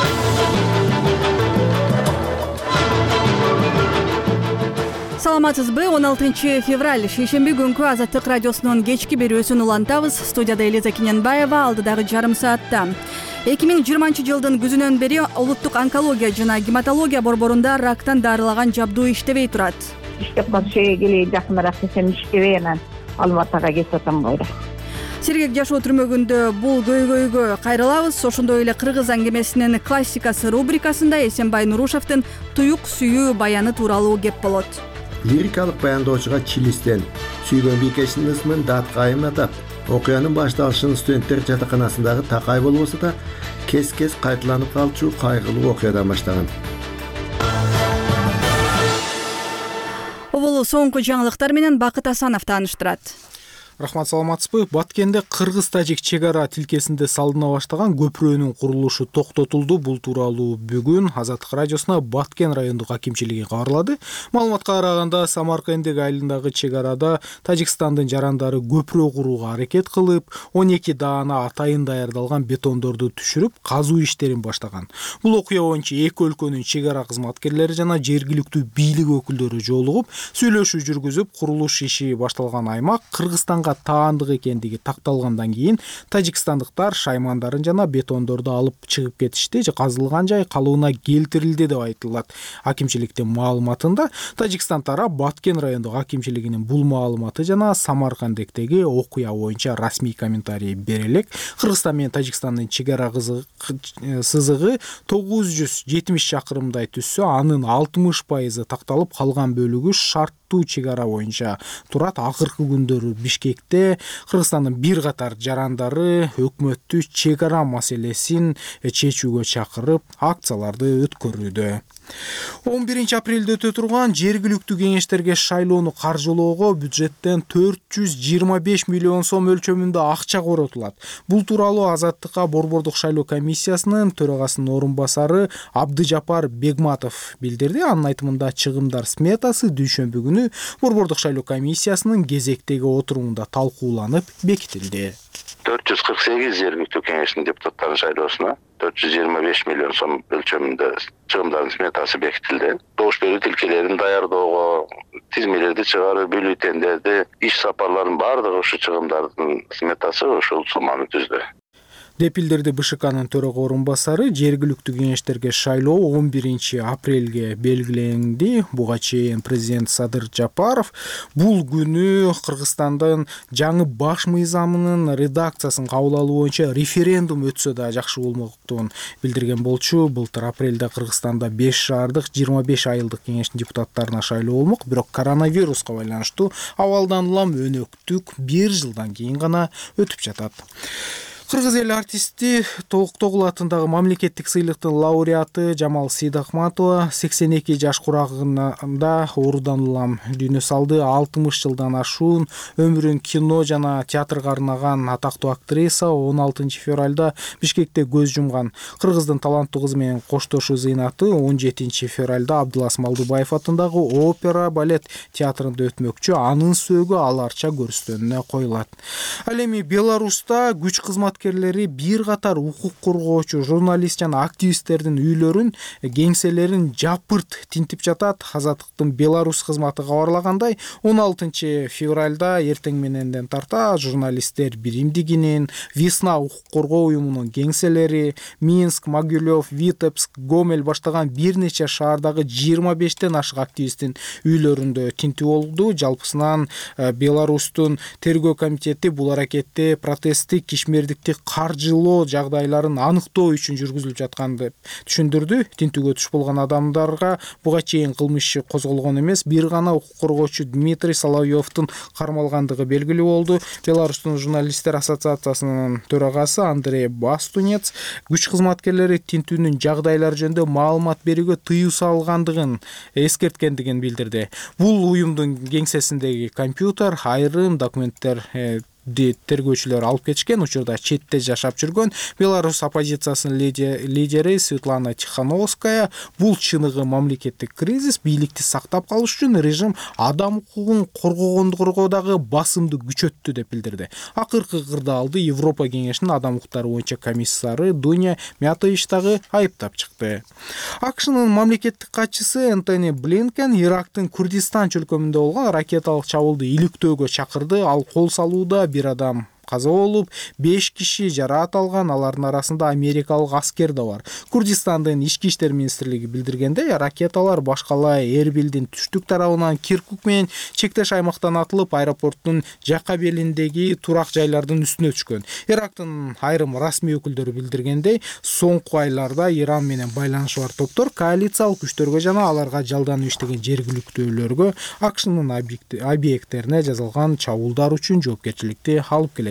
Саламатсызбы? 16 февраль шейшемби күнкү Азаттык радиосунун кечки берүүсүн улантабыз. Студияда Элиза Кененбаева, алдыдагы жарым саатта. 2020-жылдын күзүнөн бери улуттук онкология жана гематология борборунда рактан дарылаган жабдуу иштебей турат. Иштеп калышыга келе жакыныраак десем иштебей анан Алматыга кетип атам койду. Сергек жашоо түрмөгүндө бул көйгөйгө кайрылабыз. Ошондой эле кыргыз аңгемесинин классикасы рубрикасында Эсенбай Нурушевдин туюк сүйүү баяны тууралуу кеп болот. Лирикалык баянdoочуга чилистен сүйгөн бийкесинин ысмын даткайым атап, окуянын башталышын студенттер жатаканасындагы такай болбосо да кес-кес кайталанып калчу кайгылуу окуядан баштаган. Бул соңку жаңылыктар менен Бакыт Асанов тааныштырат. Рахмат, саламатсызбы? Баткенде кыргыз-тажик чек ара тилкесинде салдына баштаган көпүрөнүн курулушу токтотулду. Бул тууралуу бүгүн Азаттык радиосуна Баткен райондук акимчилиги кабарлады. Маалыматка караганда, Самаркандек айылындагы чек арада Тажикстандын жарандары көпүрө курууга аракет кылып, 12 даана атайын даярдалган бетондорду түшүрүп, казуу иштерин баштаган. Бул окуя боюнча эки өлкөнүн чек ара кызматкерлери жана жергиликтүү бийлик өкүлдөрү жолугуп, сүйлөшүү жүргүзүп, курулуш иши башталган аймак Кыргызстанга таандык экендиги такталгандан кийин тажикстандыктар шаймандарын жана бетондорду алып чыгып кетишти. Казылган жай калыбына келтирилди деп айтылат. Акимчиликтин маалыматында Тажикстан тарап Баткен райондук акимчилигинин бул маалыматы жана Самаркандектеги окуя боюнча расмий комментарий бере элек. Кыргызстан менен Тажикстандын чек ара сызыгы 970 чакырымдай түссө, анын 60% такталып, калган бөлүгү шарттуу чек ара боюнча турат. Акыркы күндөрү Бишкекте Кыргызстандын бир катар жарандары өкмөттү чек ара маселесин чечүүгө чакырып, акцияларды өткөрүүдө. 11 апрелде өтө турган жергиликтүү кеңештерге шайлоону каржылоого бюджеттен 425 миллион сом өлчөмүндө акча коротулат. Бул тууралуу Азаттыкка борбордук шайлоо комиссиясынын төрагасынын орун басары Абдыжапар Бегматов билдирди. Анын айтымында чыгымдар сметасы дүйшөмбү күнү борбордук шайлоо комиссиясынын кезектеги отурумунда талкууланып бекитилди. 448 жергиликтүү кеңештин депутаттарын шайлоосуна 425 миллион сом өлчөмүндө чыгымдардын сметасы бекитилди. Добуш берүү тилкелерин даярдоого, тизмелерди чыгаруу, бюллетендерди, иш сапарларынын баардыгы ушу чыгымдардын сметасы ушул сумманы түздү. деп билдирди БШКнын төрага орун басары. Жергиликтүү кеңештерге шайлоо 11 апрелге белгиленди. Буга чейин президент Садыр Жапаров бул күнү Кыргызстандын жаңы баш мыйзамынын редакциясын кабыл алуу боюнча референдум өтсө да жакшы болмоктугун билдирген болчу. Былтыр апрелде Кыргызстанда 5 шаардык 25 айылдык кеңештин депутаттарына шайлоо болмок, бирок коронавируска байланыштуу абалдан улам өнөктүк 1 жылдан кийин гана өтүп жатат. Кыргыз эл артисти Токтогул атындагы мамлекеттик сыйлыктын лауреаты Жамал Сейдахматова 82 жаш курагында оорудан улам дүйнө салды. 60 жылдан ашуун өмүрүн кино жана театрга арнаган атактуу актриса 16 февралда Бишкекте көз жумган. Кыргыздын таланттуу кызы менен коштошуу зыйнаты 17 февралда Абдылас Малдыбаев атындагы опера балет театрында өтмөкчү. Анын сөөгү аларча көрүстөнүнө коюлат. Ал эми Беларуста күч кызмат кызматкерлери бир катар укук коргоочу журналист жана активисттердин үйлөрүн, кеңселерин жапырт тинтип жатат. Азаттыктын Беларусь кызматы кабарлагандай, 16 февралда эртең мененден тарта журналисттер Биримдигинин, Весна укук коргоо уюмунун кеңселери, Минск, Могилев, Витебск, Гомель баштаган бир нече шаардагы 25тен ашык активисттин үйлөрүндө тинтүү болду. Жалпысынан Беларустун тергөө комитети бул аракетти протесттик ишмердикти каржылоо жагдайларын аныктоо үчүн жүргүзүлүп жатканын деп түшүндүрдү. Тинтүүгө туш болгон адамдарга буга чейин кылмыш иши козголгон эмес, бир гана укук коргоочу Дмитрий Соловьевдун кармалгандыгы белгилүү болду. Беларустун журналисттер ассоциациясынын төрагасы Андрей Бастунец күч кызматкерлери тинтүүнүн жагдайлары жөнүндө маалымат берүүгө тыюу салгандыгын эскерткендигин билдирди. Бул уюмдун кеңсесиндеги компьютер, айрым документтер тергөөчүлөр алып кетишкен. Учурда четте жашап жүргөн Беларусь оппозициясынын лидери Светлана Тихановская бул чыныгы мамлекеттик кризис, бийликти сактап калыш үчүн режим адам укугун коргогондугу басымды күчөттү деп билдирди. Акыркы кырдаалды Европа кеңешинин адам укуктары боюнча комиссары Дуня Мятович дагы айыптап чыкты. АКШнын мамлекеттик катчысы Энтони Блинкен Ирактын Курдистан чөлкөмүндө болгон ракеталык чабуулду иликтөөгө чакырды. Ал кол салууда бир адам каза болуп, 5 киши жараат алган, алардын арасында америкалык аскер да бар. Курдистандын ички иштер министрлиги билдиргендей, ракеталар башкалай Эрбилдин түштүк тарабынан Киркук менен чектеш аймактан атылып, аэропорттун жакка белиндеги турак жайлардын үстүнө түшкөн. Ирактын айрым расмий өкүлдөрү билдиргендей, соңку айларда Иран менен байланышы бар топтор коалициялык күчтөргө жана аларга жалданып иштеген жергиликтүүлөргө АКШнын объекттерине жасалган чабуулдар үчүн жоопкерчиликти алып келет.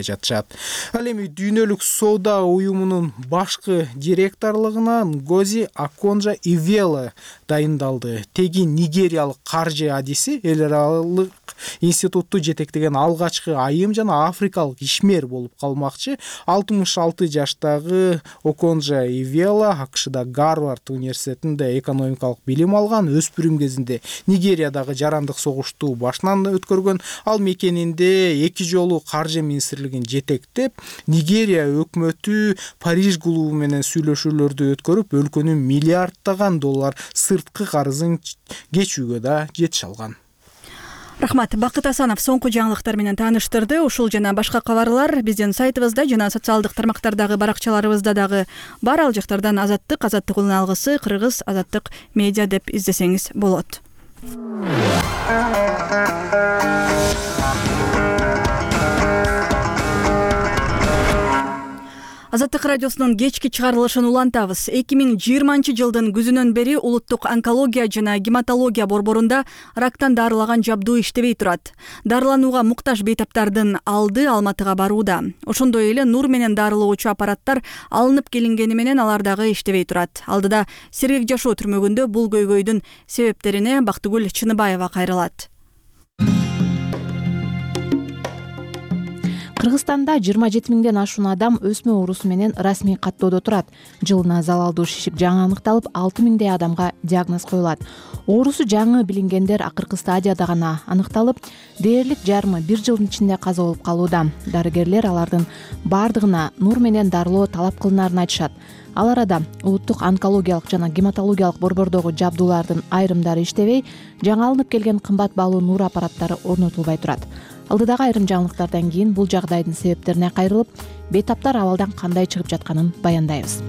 Ал эми дүйнөлүк соода уюмунун башкы директорлугуна Ngozi Okonjo-Iweala дайындалды. Теги нигериялык каржы адиси эл аралык институтту жетектеген алгачкы айым жана африкалык ишмер болуп калмакчы. 66 жаштагы Okonjo-Iweala АКШда Гарвард университетинде экономикалык билим алган, өспүрүм кезинде Нигериядагы жарандык согушту башынан өткөргөн. Ал мекенинде 2 жолу каржы министрлигин жетектеп, Нигерия өкмөтү Париж клубу менен сүйлөшүүлөрдү өткөрүп, өлкөнүн миллиарддаган доллар сырткы карызын кечүүгө да жетише алган. Рахмат, Бакыт Асанов соңку жаңылыктар менен тааныштырды. Ушул жана башка кабарлар биздин сайтыбызда жана социалдык тармактардагы баракчаларыбызда дагы бар. Ал жактардан Азаттык улун алгысы, Кыргыз Азаттык медиа деп издесеңиз болот. Азаттык радиосунун кечки чыгарылышын улантабыз. 2020 жылдын күзүнөн бери улуттук онкология жана гематология борборунда рактан дарылаган жабдуу иштебей турат. Дарыланууга муктаж бейтаптардын алды Алматыга барууда. Ошондой эле нур менен дарылоочу аппараттар алынып келингени менен алар дагы иштебей турат. Алдыда сергек жашоо түрмөгүндө бул көйгөйдүн себептерине Бактыгүл Чыныбаева кайрылат. Кыргызстанда 27 миңден ашуун адам өсмө оорусу менен расмий каттоодо турат. Жылына залалдуу шишик жаңы аныкталып, 6 миңдей адамга диагноз коюлат. Оорусу жаңы билингендер акыркы стадияда гана аныкталып, дээрлик жарымы 1 жылдын ичинде каза болуп калууда. Дарыгерлер алардын бардыгына нур менен дарылоо талап кылынарын айтышат. Ал арада улуттук онкологиялык жана гематологиялык борбордогу жабдуулардын айрымдары иштебей, жаңы алынып келген кымбат баалуу нур аппараттары орнотулбай турат. Алдыдагы айрым жаңылыктардан кийин бул жагдайдын себептерине кайрылып, бейтаптар абалдан кандай чыгып жатканын баяндайбыз.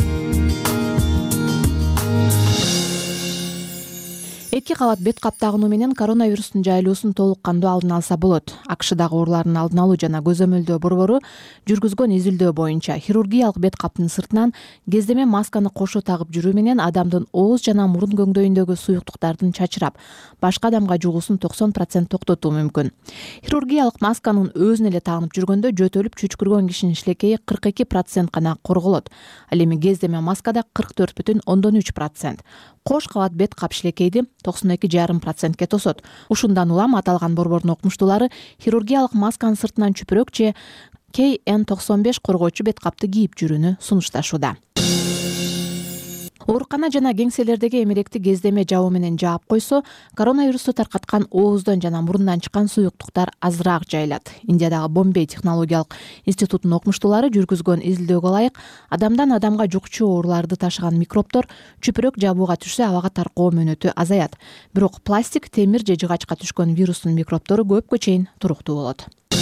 Эки кабат бет кап тагынуу менен коронавирустун жайылуусун толук кандуу алдын алса болот. АКШдагы оорулардын алдын алуу жана көзөмөлдөө борбору жүргүзгөн изилдөө боюнча хирургиялык бет каптын сыртынан кездеме масканы кошо тагып жүрүү менен адамдын ооз жана мурун көңдөйүндөгү суюктуктардын чачырап, башка адамга жугуусун 90% токтотуу мүмкүн. Хирургиялык масканын өзүнө эле тагынып жүргөндө жөтөлүп чүчкүргөн кишинин шилекейи 42% гана корголот. Ал эми кездеме маскада 44,3%. Кош кабат бет кап шилекейди 92,5%ке тосот. Ушундан улам аталган борбордун окумуштуулары хирургиялык масканын сыртынан чүпүрөк же KN95 коргоочу бет капты кийип жүрүүнү сунушташууда. оорукана жана кеңселердеги эмеректи кездеме жабуу менен жаап койсо, коронавирусту таркаткан ооздон жана мурундан чыккан суюктуктар азыраак жайылат. Индиядагы Бомбей технологиялык институтунун окумуштуулары жүргүзгөн изилдөөгө ылайык, адамдан адамга жукчу ооруларды ташыган микробтор чүпүрөк жабууга түшсө абага таркоо мөөнөтү азаят. Бирок пластик, темир же жыгачка түшкөн вирустун микробтору көпкө чейин туруктуу болот.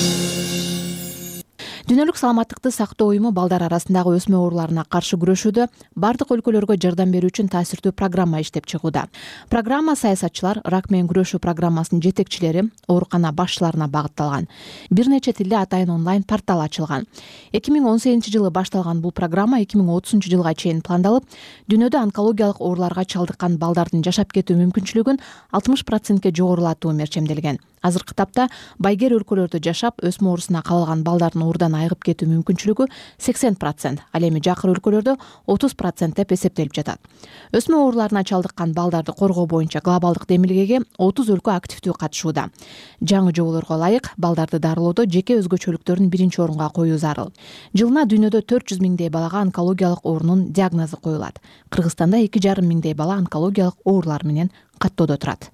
Дүйнөлүк саламаттыкты сактоо уюму балдар арасындагы өсмө ооруларына каршы күрөшүүдө бардык өлкөлөргө жардам берүү үчүн таасирдүү программа иштеп чыгууда. Программа саясатчылар, рак менен күрөшүү программасынын жетекчилери, оорукана башчыларына багытталган. Бир нече тилде атайын онлайн портал ачылган. 2018-жылы башталган бул программа 2030-жылга чейин пландалып, дүйнөдө онкологиялык ооруларга чалдыккан балдардын жашап кетүү мүмкүнчүлүгүн 60%-ке жогорулатуу мерчемделген. Азыркы тапта байгер өлкөлөрдө жашап, өсмө оорусуна кабылган балдардын оорудан айыгып кетүү мүмкүнчүлүгү 80%, ал эми жакыр өлкөлөрдө 30% деп эсептелип жатат. Өсмө ооруларына чалдыккан балдарды коргоо боюнча глобалдык демилгеге 30 өлкө активдүү катышууда. Жаңы жоболорго ылайык, балдарды дарылоодо жеке өзгөчөлүктөрүн биринчи орунга коюу зарыл. Жылына дүйнөдө 400 миңдей балага онкологиялык оорунун диагнозу коюлат. Кыргызстанда 2,5 миңдей бала онкологиялык оорулар менен каттоодо турат.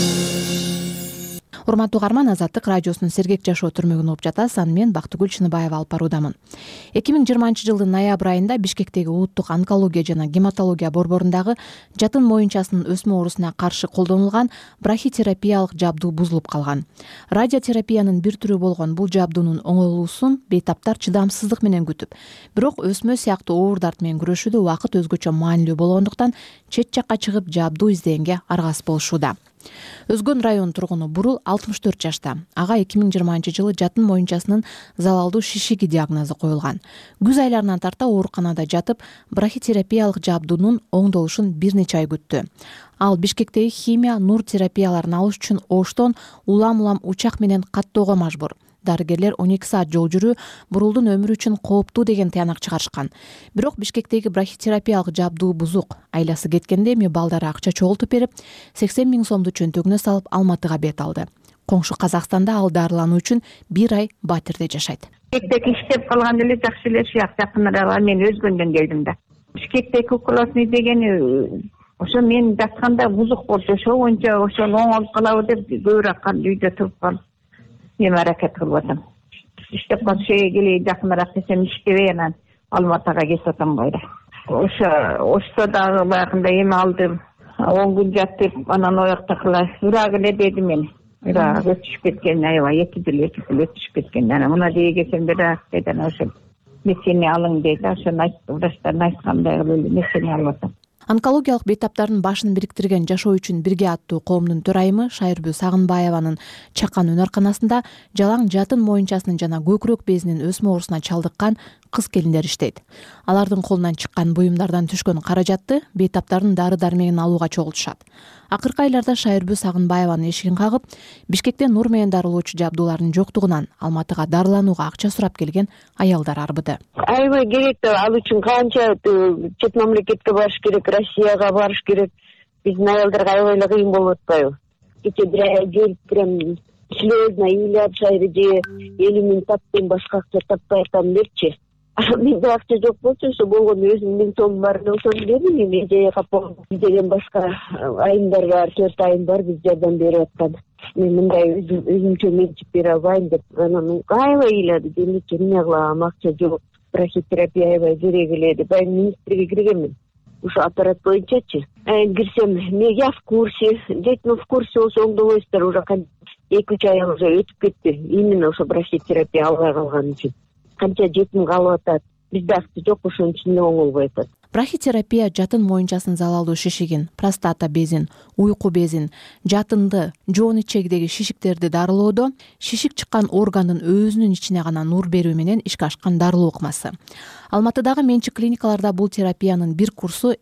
Урматтуу угарман, Азаттык радиосунун Сергек жашоо түрмөгүн угуп жатасыз. Аны мен Бактыгүл Чыныбаева алып баруудамын. 2020-жылдын ноябрь айында Бишкектеги улуттук онкология жана гематология борборундагы жатын моюнчасынын өсмө оорусуна каршы колдонулган брахитерапиялык жабдуу бузулуп калган. Радиотерапиянын бир түрү болгон бул жабдуунун оңолуусун бейтаптар чыдамсыздык менен күтүп, бирок өсмө сыяктуу оор дарт менен күрөшүүдө убакыт өзгөчө маанилүү болгондуктан чет жакка чыгып жабдуу издегенге аргасыз болушууда. Өзгөн район тургуну Бурул 64 жашта. Ага 2020-жылы жатын моюнчасынын залалдуу шишиги диагнозу коюлган. Күз айларынан тарта ооруканада жатып, брахитерапиялык жабдуунун оңдолушун бир нече ай күттү. Ал Бишкектеги химия, нур терапияларын алыш үчүн Оштон улам-улам учак менен каттоого мажбур. Дарыгерлер 12 саат жол жүрүү Бурулдун өмүрү үчүн кооптуу деген таянак чыгарышкан. Бирок Бишкектеги брахитерапиялык жабдуу бузук. Айласы кеткенде эми балдары акча чогултуп берип, 80 миң сомду чөнтөгүнө салып Алматыга бет алды. Коңшу Казакстанда ал дарылануу үчүн 1 ай Батирде жашайт. Бишкектеги иштеп калган эле жакшы эле шыяк жакындарга мен өзгөндөн келдим да. Бишкектеги кукуласный дегени ошо мен жатканда бузук болчу, ошо боюнча ошол оңолуп калабы деп көбүрөөк үйдө туруп калып эми аракет кылып атам. Иштеп калып келейин жакыныраак десем иштебей анан Алматыга кетип атам байда. Ошто дагы баягында эми алдым. 10 күн жатып, анан ояктакыла урак эле деди мен. Урак өтүшүп кеткен, аябай 2 жыл өтүшүп кеткен. Анан мына деги келсем деди, анан ошо месени алың деди. Ошону айтты, врачтар айткандай кылып эле месени алып атам. Онкологиялык бейтаптардын башын бириктирген Жашоо үчүн бирге аттуу коомдун төрайымы Шайырбү Сагынбаеванын чакан өнөрканасында жалаң жатын моюнчасынын жана көкүрөк безинин өсмө оорусуна чалдыккан кыз келиндер иштейт. Алардын колунан чыккан буюмдардан түшкөн каражатты бейтаптардын дары-дармегин алууга чогултушат. Акыркы айларда Шайырбү Сагынбаеванын эшигин кагып, Бишкектен нур менен дарылоочу жабдуулардын жоктугунан Алматыга дарыланууга акча сурап келген аялдар арбыды. Аябай керек да, ал үчүн канча чет мамлекетке барыш керек, Россияга барыш керек. Биздин аялдарга аябай эле кыйын болуп атпайбы? Кече бир ай келип прям слезно ыйлап Шайры же 50 миң таптен башка акча таппай атам депчи. Менде акча жок болчу, ошо болгону өзүмдүн сомум бар, ошону бердим. Эми эжеге деген башка айымдар бар, 4 айым бар, биз жардам берип аткан. Мен мындай өзүмчө менчип бере албайм деп анан аябай ыйлады. Демечи эмне кылам, акча жок, брахитерапия аябай керек эле деп министрге киргенмин. Ошо аппарат боюнчачы. Кирсем, я в курсе, дейтин в курсе болсо оңдобойсуздар, уже 2-3 ай уже өтүп кетти. Именно ошо брахитерапия албай калган үчүн. Канча жетим калып атат. Бизде акча жок, ошонун үчүн оңолбой атат. Брахитерапия жатын моюнчасынын залалдуу шишигин, простата безин, уйку безин, жатынды, жоон ичегидеги шишиктерди дарылоодо шишик чыккан органдын өзүнүн ичине гана нур берүү менен ишке ашкан дарылоо ыкмасы. Алматыдагы менчик клиникаларда бул терапиянын бир курсу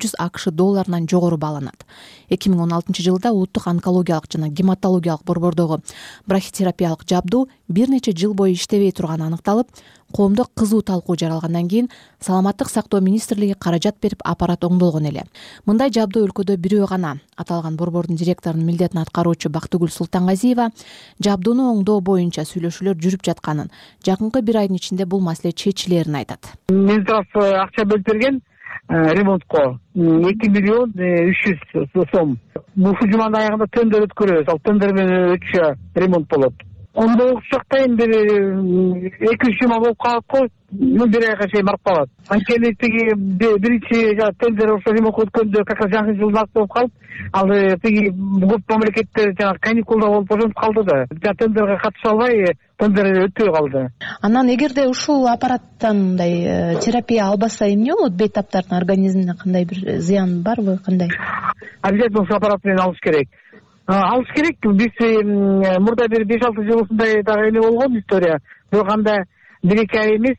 $200 жогору бааланат. 2016-жылда улуттук онкологиялык жана гематологиялык борбордогу брахитерапиялык жабдуу бир нече жыл бою иштебей турганы аныкталып, коомдо кызуу талкуу жаралгандан кийин Саламаттык сактоо министрлиги каражат берип аппарат оңдолгон эле. Мындай жабдуу өлкөдө бирөө гана. Аталган борбордун директорунун милдетин аткаруучу Бактыгүл Султангазиева жабдууну оңдоо боюнча сүйлөшүүлөр жүрүп жатканын, жакынкы 1 айдын ичинде бул маселе чечилерин айтат. Минздрав акча бөлүп берген, ремонтко 2.300.000 сом. Ушул жуманын аягында тендер өткөрөбүз. Ал тендер менен өтүшө ремонт болот. Ондо укчактайын бир 2-3 жума болуп калат го, бир айга чейин барып калат. Анткени тиги биринчи тендер ошо ремонтко өткөндө как раз жаңы жылдак болуп калып, ал тиги көп мамлекеттер жанагы каникулда болуп ошентип калды да. Тендерге катыша албай, тендер өтпөй калды. Анан эгерде ушул аппараттан мындай терапия албаса эмне болот? Бейтаптардын организмине кандай бир зыян барбы, кандай? Обязательно ушул аппарат менен алыш керек. Алыш керек. Биз мурда бир 5-6 жыл ушундай дагы эме болгон история. Бирок анда 1-2 ай эмес,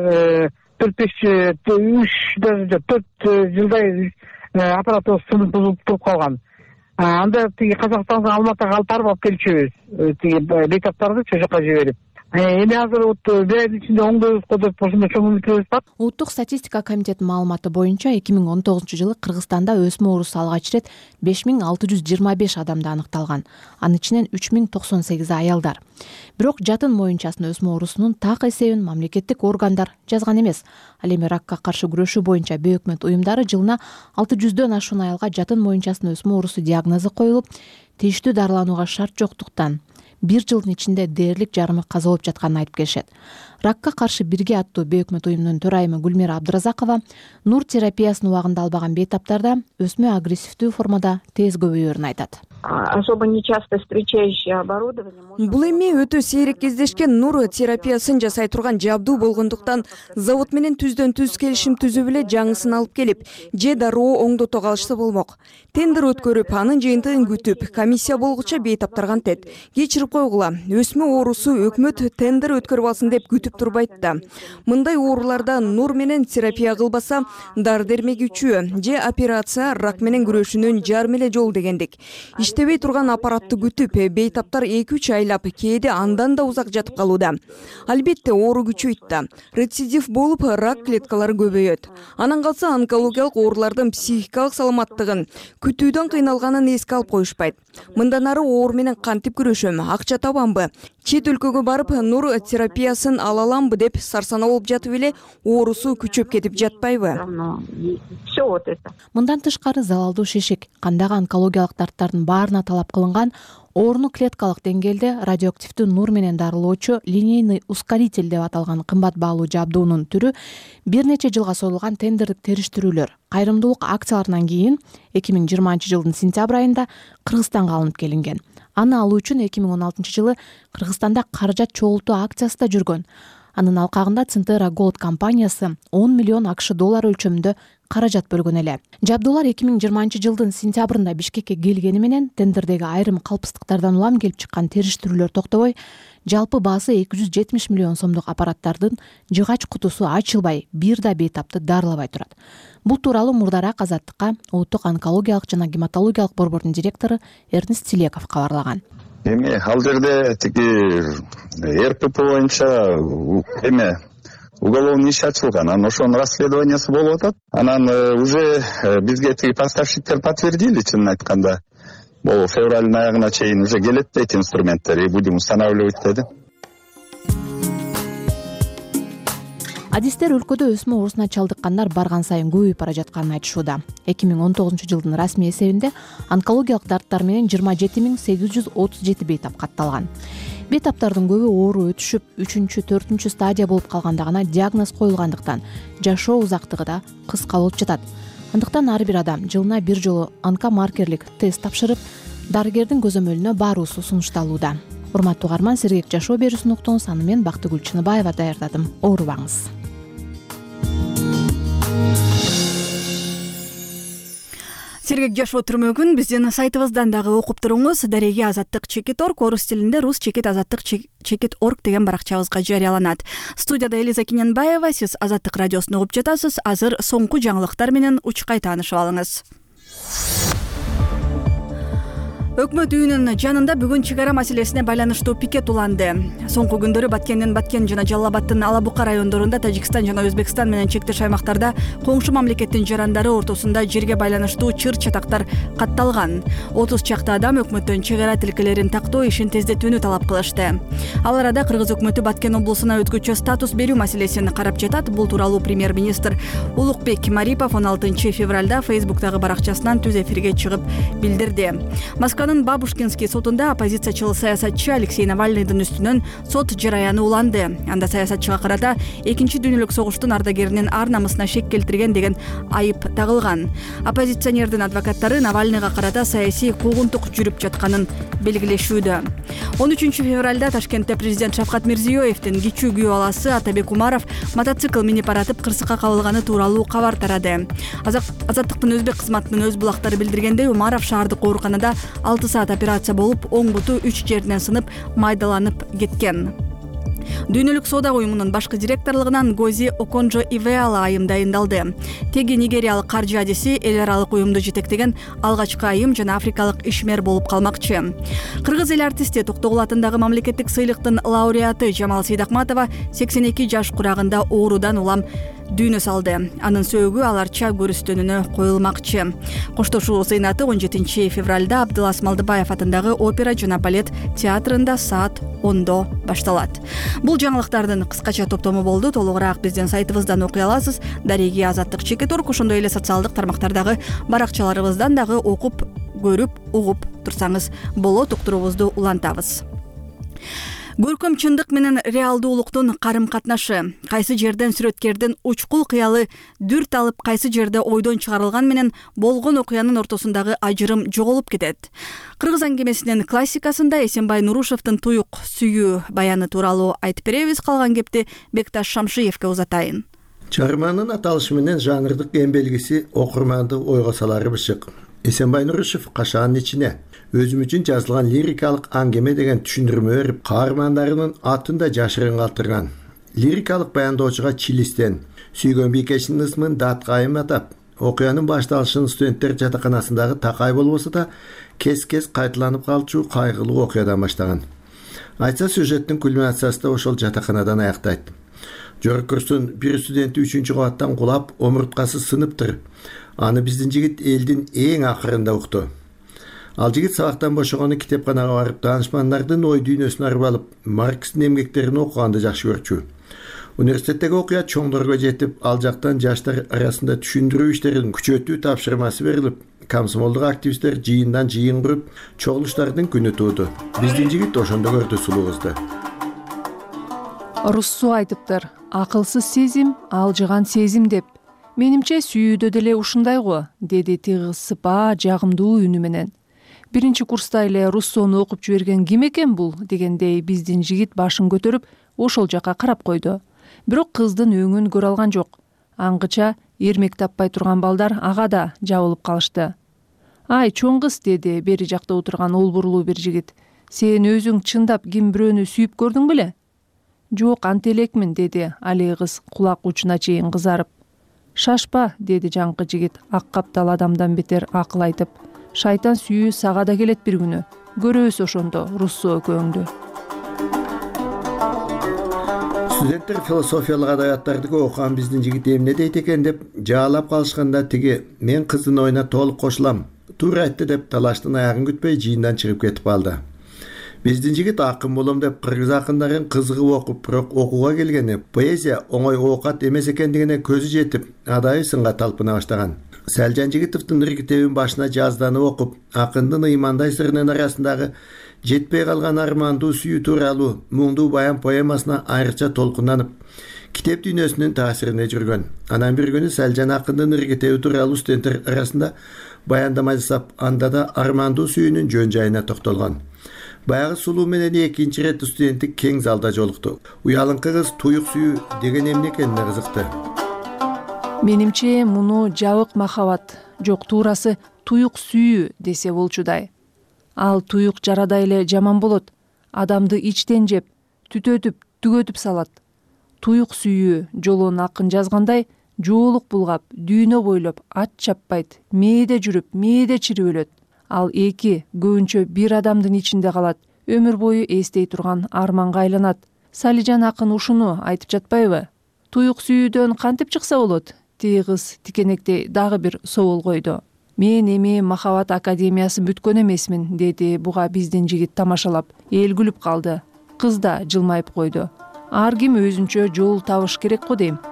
4 жылдай аппаратыбыз сынып бузулуп туруп калган. Анда тиги Казакстанга, Алматыга алып барып келчүбүз. Тиги бейтаптарды ошол жака жиберип. Эми азыр бир айдын ичинде оңдойбузго деп ошондой чоң үмүтүбүз бар. Улуттук статистика комитетинин маалыматы боюнча 2019-жылы Кыргызстанда өсмө оорусу алгач ирет 5625 адамда аныкталган. Анын ичинен 3098 аялдар. Бирок жатын моюнчасын өсмө оорусунун так эсебин мамлекеттик органдар жазган эмес. Ал эми ракка каршы күрөшүү боюнча бейөкмөт уюмдары жылына 600дөн ашуун аялга жатын моюнчасынын өсмө оорусу диагнозу коюлуп, тийиштүү дарыланууга шарт жоктуктан 1 жылдын ичинде дээрлик жарымы каза болуп жатканын айтып келишет. Ракка каршы бирге аттуу бейөкмөт уюмунун төрайымы Гүлмира Абдыразакова нур терапиясын убагында албаган бейтаптарда өсмө агрессивдүү формада тез көбөйөрүн айтат. Особо нечасто встречающее оборудование. Бул эми өтө сейрек кездешкен нур терапиясын жасай турган жабдуу болгондуктан завод менен түздөн түз келишим түзүп эле жаңысын алып келип, же дароо оңдото калышса болмок. Тендер өткөрүп, анын жыйынтыгын күтүп, комиссия болгуча бейтаптар кантет. Кечирип койгула, өсмө оорусу өкмөт тендер өткөрүп алсын деп күтүп турбайт да. Мындай ооруларда нур менен терапия кылбаса, дар дермегүүчү же операция рак менен күрөшүүнүн жарым эле жол дегендик. Иштебей турган аппаратты күтүп, бейтаптар 2-3 айлап, кээде андан да узак жатып калууда. Албетте оору күчөйт да. Рецидив болуп, рак клеткалары көбөйөт. Анан калса онкологиялык оорулардын психикалык саламаттыгын, күтүүдөн кыйналганын эске алып коюшпайт. Мындан ары оору менен кантип күрөшөм, акча табамбы, чет өлкөгө барып нур терапиясын ала аламбы деп сарсанаа болуп жатып эле оорусу күчөп кетип жатпайбы? Мындан тышкары залалдуу шишик, кандагы онкологиялык дарттардын баарына талап кылынган ооруну клеткалык деңгээлде радиоактивдүү нур менен дарылоочу линейный ускоритель деп аталган кымбат баалуу жабдуунун түрү бир нече жылга созулган тендердик териштирүүлөр, кайрымдуулук акцияларынан кийин 2020-жылдын сентябрь айында Кыргызстанга алынып келинген. Аны алуу үчүн 2016-жылы Кыргызстанда каражат чогултуу акциясы да жүргөн. Анын алкагында Центера Gold компаниясы 10 миллион акш доллар өлчөмүндө каражат бөлгөн эле. Жабдуулар 2020-жылдын сентябрында Бишкекке келгени менен тендердеги айрым калпсыздыктардан улам келип чыккан териштирүүлөр токтобой, жалпы баасы 270 миллион сомдук аппараттардын жыгач кутусу ачылбай, бир да бейтапты дарылабай турат. Бул тууралуу мурдараак Азаттыкка Улуттук онкологиялык жана гематологиялык борбордун директору Эрнест Тилеков кабарлаган. Эми ал жерде тиги РПП боюнча эме уголовный иш ачылган, анан ошонун расследованиясы болуп атат. Анан уже бизге тиги поставщиктер подтвердили, чынын айтканда. Бул февралдын аягына чейин уже келет дейт инструменттер, и будем устанавливать деди. Адистер өлкөдө өсмө оорусуна чалдыккандар барган сайын көбөйүп бара жатканын айтышууда. 2019-жылдын расмий эсебинде онкологиялык дарттар менен 27837 бейтап катталган. Бейтаптардын көбү оору өтүшүп, 3-4 стадия болуп калганда гана диагноз коюлгандыктан жашоо узактыгы да кыска болуп жатат. Андыктан ар бир адам жылына бир жолу онкомаркерлик тест тапшырып, дарыгердин көзөмөлүнө баруусу сунушталууда. Урматтуу угарман, сергек жашоо берүүсүн уктуңуз. Аны мен Бактыгүл Чыныбаева даярдадым. Оорубаңыз. Сергек жашоо түрмөгүн биздин сайтыбыздан дагы окуп туруңуз. Дареги Азаттык Чекит.орг, орус тилинде Рус Чекит Азаттык Чекит.орг деген баракчабызга жарыяланат. Студияда Элиза Киненбаева, сиз Азаттык радиосун угуп жатасыз. Азыр соңку жаңылыктар менен учкай таанышып алыңыз. Өкмөт үйүнүн жанында бүгүн чек ара маселесине байланыштуу пикет уланды. Соңку күндөрү Баткендин Баткен жана Жалал Абадтын Ала Бука райондорунда Тажикстан жана Өзбекстан менен чектеш аймактарда коңшу мамлекеттин жарандары ортосунда жерге байланыштуу чыр чатактар катталган. 30 чакты адам өкмөттөн чек ара тилкелерин тактоо ишин тездетүүнү талап кылышты. Ал арада Кыргыз өкмөтү Баткен облусуна өзгөчө статус берүү маселесин карап жатат. Бул тууралуу премьер-министр Улукбек Марипов 16 февралда Фейсбуктагы баракчасынан түз эфирге чыгып билдирди. Москванын Бабушкинский сотунда оппозициячыл саясатчы Алексей Навальныйдын үстүнөн сот жараяны уланды. Анда саясатчыга карата экинчи дүйнөлүк согуштун ардагеринин ар намысына шек келтирген деген айып тагылган. Оппозиционердин адвокаттары Навальныйга карата саясий куугунтук жүрүп жатканын белгилешүүдө. 13 февралда Ташкентте президент Шавкат Мирзиёевдин кичүү күйөө баласы Атабек Умаров мотоцикл минип баратып кырсыкка кабылганы тууралуу кабар тарады. Азаттыктын өзбек кызматынын өз булактары билдиргендей, Умаров шаардык ооруканада 6 саат операция болуп, оң буту 3 жеринен сынып, майдаланып кеткен. Дүйнөлүк соода уюмунун башкы директорлугунан Гози Оконжо Ивеала айым дайындалды. Теги нигериялык каржы адиси эл аралык уюмду жетектеген алгачкы айым жана африкалык ишмер болуп калмакчы. Кыргыз эл артисти Токтогул атындагы мамлекеттик сыйлыктын лауреаты Жамал Сейдакматова 82 жаш курагында оорудан улам дүйнө салды. Анын сөөгү аларча көрүстөнүнө коюлмакчы. Коштошуу сыйнаты 17 февралда Абдылас Малдыбаев атындагы опера жана балет театрында саат 10-до башталат. Бул жаңылыктардын кыскача топтому болду. Толугураак биздин сайтыбыздан окуй аласыз. Дареги Азаттык Чекет.орг, ошондой эле социалдык тармактардагы баракчаларыбыздан дагы окуп, көрүп, угуп турсаңыз болот. Уктуруубузду улантабыз. Көркөм чындык менен реалдуулуктун карым катнашы. Кайсы жерден сүрөткердин учкул кыялы дүрт алып, кайсы жерде ойдон чыгарылган менен болгон окуянын ортосундагы ажырым жоголуп кетет. Кыргыз аңгемесинин классикасында Эсенбай Нурушевдин туюк сүйүү баяны тууралуу айтып беребиз. Калган кепти Бекташ Шамшиевке узатайын. Чыгарманын аталышы менен жанрдык эң белгиси окурманды ойго салары бышык. Эсенбай Нурушев кашаанын ичине өзүм үчүн жазылган лирикалык аңгеме деген түшүндүрмө берип, каармандарынын атын да жашырын калтырган. Лирикалык баяндоочуга чилистен, сүйгөн бийкешинин ысмын даткайым атап, окуянын башталышын студенттер жатаканасындагы такай болбосо да кес-кес кайталанып калчу кайгылуу окуядан баштаган. Айтса, сюжеттин кульминациясы да ошол жатаканадан аяктайт. Жогорку курстун бир студенти 3-кабаттан кулап, омурткасы сыныптыр. Аны биздин жигит элдин эң акырында укту. Ал жигит сабактан бошогону китепканага барып, данышмандардын ой дүйнөсүн арып алып, Маркстин эмгектерин окуганды жакшы көрчү. Университеттеги окуя чоңдорго жетип, ал жактан жаштар арасында түшүндүрүү иштерин күчөтүү тапшырмасы берилип, комсомолдук активисттер жыйындан жыйын куруп, чогулуштардын күнү тууду. Биздин жигит ошондо көрдү сулуу кызды. Руссо айтыптыр: акылсыз сезим алжыган сезим деп. Менимче сүйүүдө деле ушундай го, деди тыгыз сыпаа жагымдуу үнү менен. Биринчи курста эле Руссону окуп жиберген ким экен бул дегендей биздин жигит башын көтөрүп ошол жака карап койду. Бирок кыздын өңүн көрө алган жок. Аңгыча эрмек таппай турган балдар ага да жабылып калышты. Ай чоң кыз, деди бери жакта отурган олбурлуу бир жигит. Сен өзүң чындап ким бирөөнү сүйүп көрдүң беле? Жок, ант элекмин, деди али кыз кулак учуна чейин кызарып. Шашпа, деди жаңкы жигит ак каптал адамдан бетер акыл айтып. Шайтан сүйүү сага да келет бир күнү. Көрөбүз ошондо Руссо экөөңдү. Студенттер философиялык адабияттарды окуган биздин жигит эмне дейт экен деп жаалап калышканда тиги мен кыздын оюна толук кошулам, туура айтты деп талаштын аягын күтпөй жыйындан чыгып кетип калды. Биздин жигит акын болом деп кыргыз акындарын кызыгып окуп, бирок окууга келгенде поэзия оңой оокат эмес экендигине көзү жетип, адайы сынга талпына баштаган. Сэлжан Жигитовдун иркитебин башына жазданып окуп, акындын ыймандай сырынын арасындагы жетпей калган армандуу сүйүү тууралуу муңдуу баян поэмасына айрыкча толкунданып, китеп дүйнөсүнүн таасирине жүргөн. Анан бир күнү Сэлжан акындын иркитеби тууралуу студенттер арасында баяндама жасап, анда да армандуу сүйүүнүн жөн жайына токтолгон. Баягы сулуу менен экинчи рет студенттик кең залда жолукту. Уялыңкы кыз туюк сүйүү деген эмне экенине кызыкты. Менимче муну жабык махабат, жок туурасы туюк сүйүү десе болчудай. Ал туюк жарада эле жаман болот. Адамды ичтен жеп, түтөтүп, түгөтүп салат. Туюк сүйүү жолун акын жазгандай, жоолук булгап, дүйнө бойлоп ат чаппайт, мээде жүрүп, мээде чирип өлөт. ал эки, көбүнчө бир адамдын ичинде калат, өмүр бою эстей турган арманга айланат. Салижан акын ушуну айтып жатпайбы? Туюк сүйүүдөн кантип чыкса болот? Тиги кыз тикенектей дагы бир соол койду. Мен эми Махабат академиясын бүткөн эмесмин, деди буга биздин жигит тамашалап. Эл күлүп калды. Кыз да жылмайып койду. Ар ким өзүнчө жол табыш керек го дейм.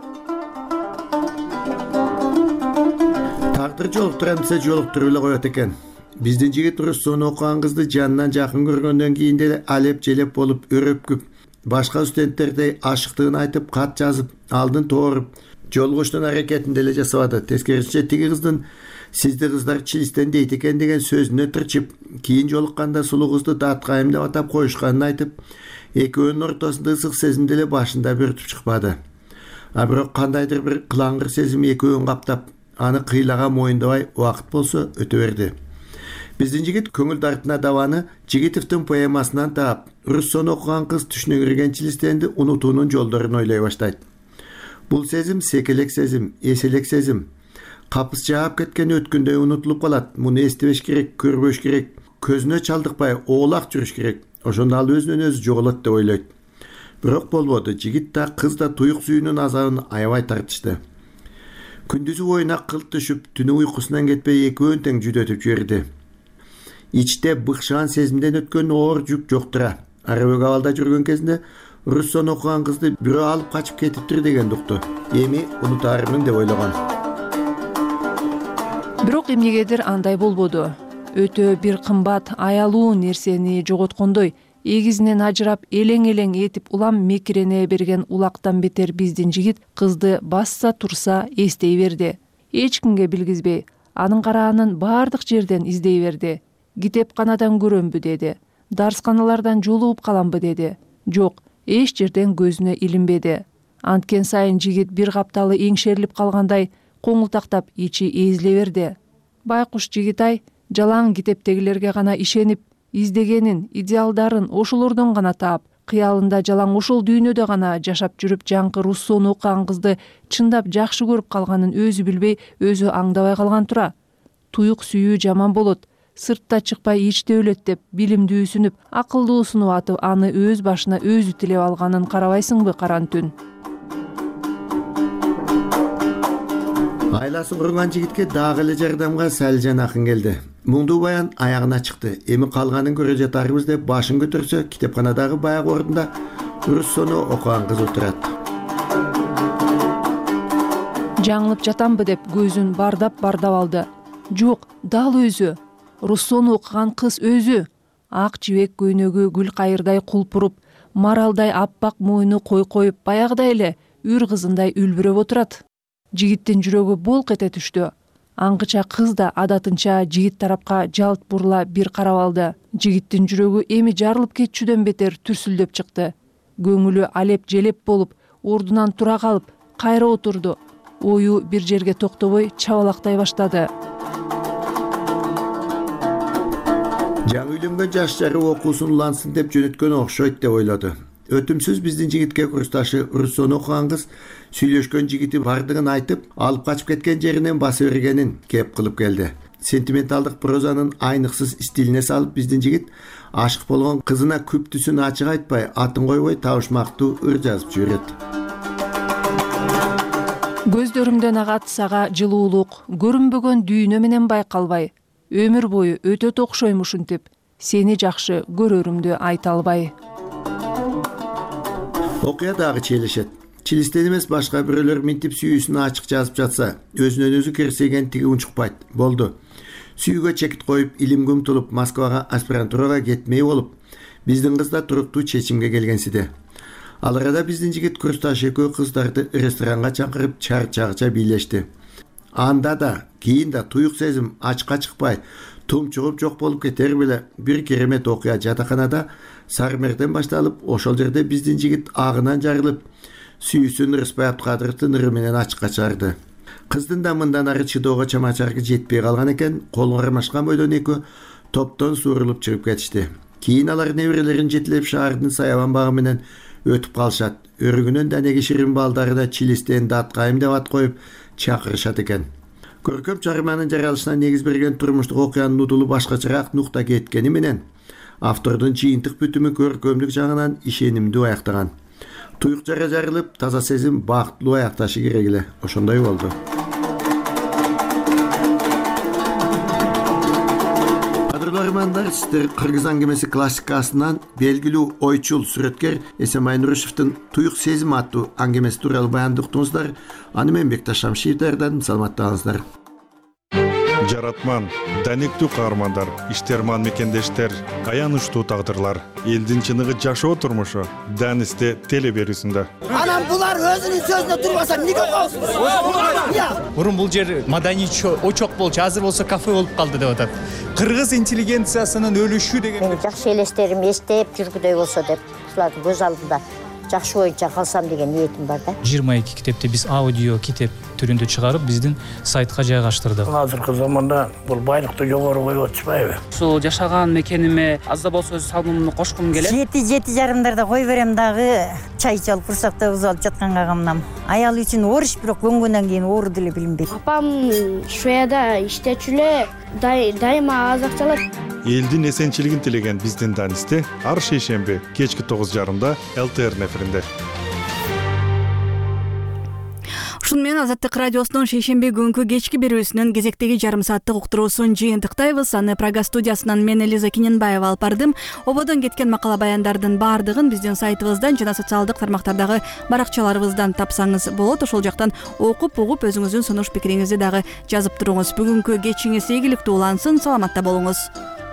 Тагдыр жолуктурам десе жолуктуруп эле коет экен. Биздин жигит Руссону окуган кызды жанынан жакын көргөндөн кийин деле алеп желеп болуп өрөпкүп, башка студенттердей ашыктыгын айтып, кат жазып, алдын тооруп, жолугуштун аракетин деле жасабады. Тескерисинче тиги кыздын сизди кыздар чилистен дейт экен деген сөзүнө тырчып, кийин жолукканда сулуу кызды даткайым деп атап коюшканын айтып, экөөнүн ортосунда ысык сезим деле башында бөртүп чыкпады. А бирок кандайдыр бир кылаңгыр сезим экөөнүн каптап, аны кыйлаган моюндабай убакыт болсо өтө берди. Биздин жигит көңүл дартына даваны Жигитовдун поэмасынан таап, Руссону окуган кыз түшүнө кирген чилистенди унутуунун жолдорун ойлой баштайт. Бул сезим секелек сезим, эселек сезим. Капыс жаап кеткен өткөндөй унутулуп калат. Муну эстебеш керек, көрбөш керек, көзүнө чалдыкпай оолак жүрүш керек. Ошондо ал өзүнөн өзү жоголот деп ойлойт. Бирок болбоду. Жигит да кыз да туюк сүйүүнүн азабын аябай тартышты. Күндүзү оюна кылт түшүп, түнү уйкусунан кетпей экөөнү тең жүдөтүп жиберди. Ичте быкшаан сезимден өткөн оор жүк жоктура. Арабек абалда жүргөн кезинде Руссону окуган кызды бирөө алып качып кетиптир деген укту. Эми унутаармын деп ойлогон. Бирок эмнегедир андай болбоду. Өтө бир кымбат, аялуу нерсени жоготкондой, эгизинен ажырап, элең-элең этип улам мекирене берген улактан бетер биздин жигит кызды басса турса эстей берди. Эч кимге билгизбей, анын караанын бардык жерден издей берди. Китепканадан көрөмбү деди. Дарсканалардан жолугуп каламбы деди. Жок, эч жерден көзүнө илинбеди. Анткен сайын жигит бир капталы эңшерилип калгандай коңултактап ичи эзиле берди. Байкуш жигит-ай, жалаң китептегилерге гана ишенип, издегенин, идеалдарын ошолордон гана таап, кыялында жалаң ошол дүйнөдө гана жашап жүрүп, жаңкы Руссону окуган кызды чындап жакшы көрүп калганын өзү билбей, өзү аңдабай калган тура. Туюк сүйүү жаман болот. Сыртта чыкпай ичте өлөт деп билимдүүсүнүп, акылдуусунуп атып, аны өз башына өзү тилеп алганын карабайсыңбы каран түн? Айласы курган жигитке дагы эле жардамга Салижан акын келди. Муңдуу баян аягына чыкты. Эми калганын көрө жатарбыз деп башын көтөрсө, китепканадагы баягы ордунда Руссону окуган кыз отурат. Жаңылып жатамбы деп көзүн бардап алды. Жок, дал өзү. Руссону окуган кыз өзү. Ак жибек көйнөгү гүл кайырдай кулпуруп, маралдай аппак мойну койкоюп, баягыдай эле үр кызындай үлбүрөп отурат. Жигиттин жүрөгү болк эте түштү. Аңгыча кыз да адатынча жигит тарапка жалт бурула бир карап алды. Жигиттин жүрөгү эми жарылып кетчүдөн бетер түрсүлдөп чыкты. Көңүлү алеп желеп болуп, ордунан тура калып, кайра отурду. Ою бир жерге токтобой чабалактай баштады. Жаңы үйлөнгөн жаш жары окуусун улансын деп жөнөткөн окшойт деп ойлоду. Өтүмсүз биздин жигитке курсташы Руссону окуган кыз сүйлөшкөн жигити бардыгын айтып, алып качып кеткен жеринен баса бергенин кеп кылып келди. Сентименталдык прозанын айныксыз стилине салып биздин жигит ашык болгон кызына күптүсүн ачык айтпай, атын койбой табышмактуу ыр жазып жүрөт. Көздөрүмдөн агат сага жылуулук, көрүнбөгөн дүйнө менен байкалбай, өмүр бою өтө окшойм ушинтип, сени жакшы көрөрүмдү айта албай. Окуя дагы челешет. Чилистен эмес башка бирөөлөр минтип сүйүүсүн ачык жазып жатса, өзүнөн өзү керсеген тиги унчукпайт. Болду. Сүйүүгө чекит коюп, илимге умтулуп, Москвага аспирантурага кетмей болуп, биздин кыз да туруктуу чечимге келгенсиде. Ал арада биздин жигит курсташ экөө кыздарды ресторанга чакырып чарчагыча бийлешти. Анда да, кийин да туюк сезим ачка чыкпай, тумчугуп жок болуп кетер беле бир керемет окуя жатаканада Сармерден башталып, ошол жерде биздин жигит агынан жарылып, сүйүүсүн Рыспай Абдыкадыровдун ыры менен ачыкка чыгарды. Кыздын да мындан ары чыдоого чамачаргы жетпей калган экен, колун кармашкан бойдон экөө топтон суурулуп чыгып кетишти. Кийин алар неберелерин жетелеп шаардын саябан багы менен өтүп калышат. Өрүгүнөн данеги ширин балдарына чилистен даткайым деп ат коюп чакырышат экен. көркөм чыгарманын жаралышына негиз берген турмуштук окуянын нудулу башкачараак нукта кеткени менен автордун жыйынтык бүтүмү көркөмдүк жагынан ишенимдүү аяктаган. Туюк жара жарылып, таза сезим бактылуу аякташы керек эле. Ошондой болду. Кадрлармандар, сиздер Кыргыз аңгемеси классикасынан белгилүү ойчул сүрөткер Эсемай Нурушевдин Туюк сезим аттуу аңгемеси тууралуу баяндыктыңыздар. Аны мен Бекташ Шамшиевдерден саламаттаңыздар. Жаратман, даниктүү каармандар, иштерман мекендештер, аянычтуу тагдырлар, элдин чыныгы жашоо турмушу Данисте теле берүүсүндө. Анан булар өзүнүн сөзүнө турбаса эмнеге коесуз? Мурун бул жер маданий очок болчу, азыр болсо кафе болуп калды деп атат. Кыргыз интеллигенциясынын өлүшү деген. Мен жакшы элестерим эстеп жүргүдөй болсо деп, ушулардын көз алдында жакшы боюнча калсам деген ниетим бар да. 22 китепти биз аудио китеп түрүндө чыгарып, биздин сайтка жайгаштырдык. Азыркы заманда бул байлыкты жогору коюп атышпайбы? Ушул жашаган мекениме азда болсо өз салымымды кошкум келет. 7:30 койберем дагы, чай ичип алып курсакта уз алып жатканга камнам. Аял үчүн ориш, бирок көнгөндөн кийин оор деле билинбейт. Апам Шведияда иштечү эле, дайыма аз акча алат. Элдин эсенчилигин тилеген биздин Данисте ар шейшемби кечки 9:30 ЛТР эфиринде. Ушун менен Азаттык радиосунун шейшемби күнкү кечки берүүсүнүн кезектеги жарым сааттык уктуруусун жыйынтыктайбыз. Аны Прага студиясынан мен Элиза Киненбаева алып бардым. Ободон кеткен макала баяндардын баардыгын биздин сайтыбыздан жана социалдык тармактардагы баракчаларыбыздан тапсаңыз болот. Ошол жактан окуп, угуп өзүңүздүн сунуш пикириңизди дагы жазып туруңуз. Бүгүнкү кечиңиз ийгиликтүү улансын, саламатта болуңуз.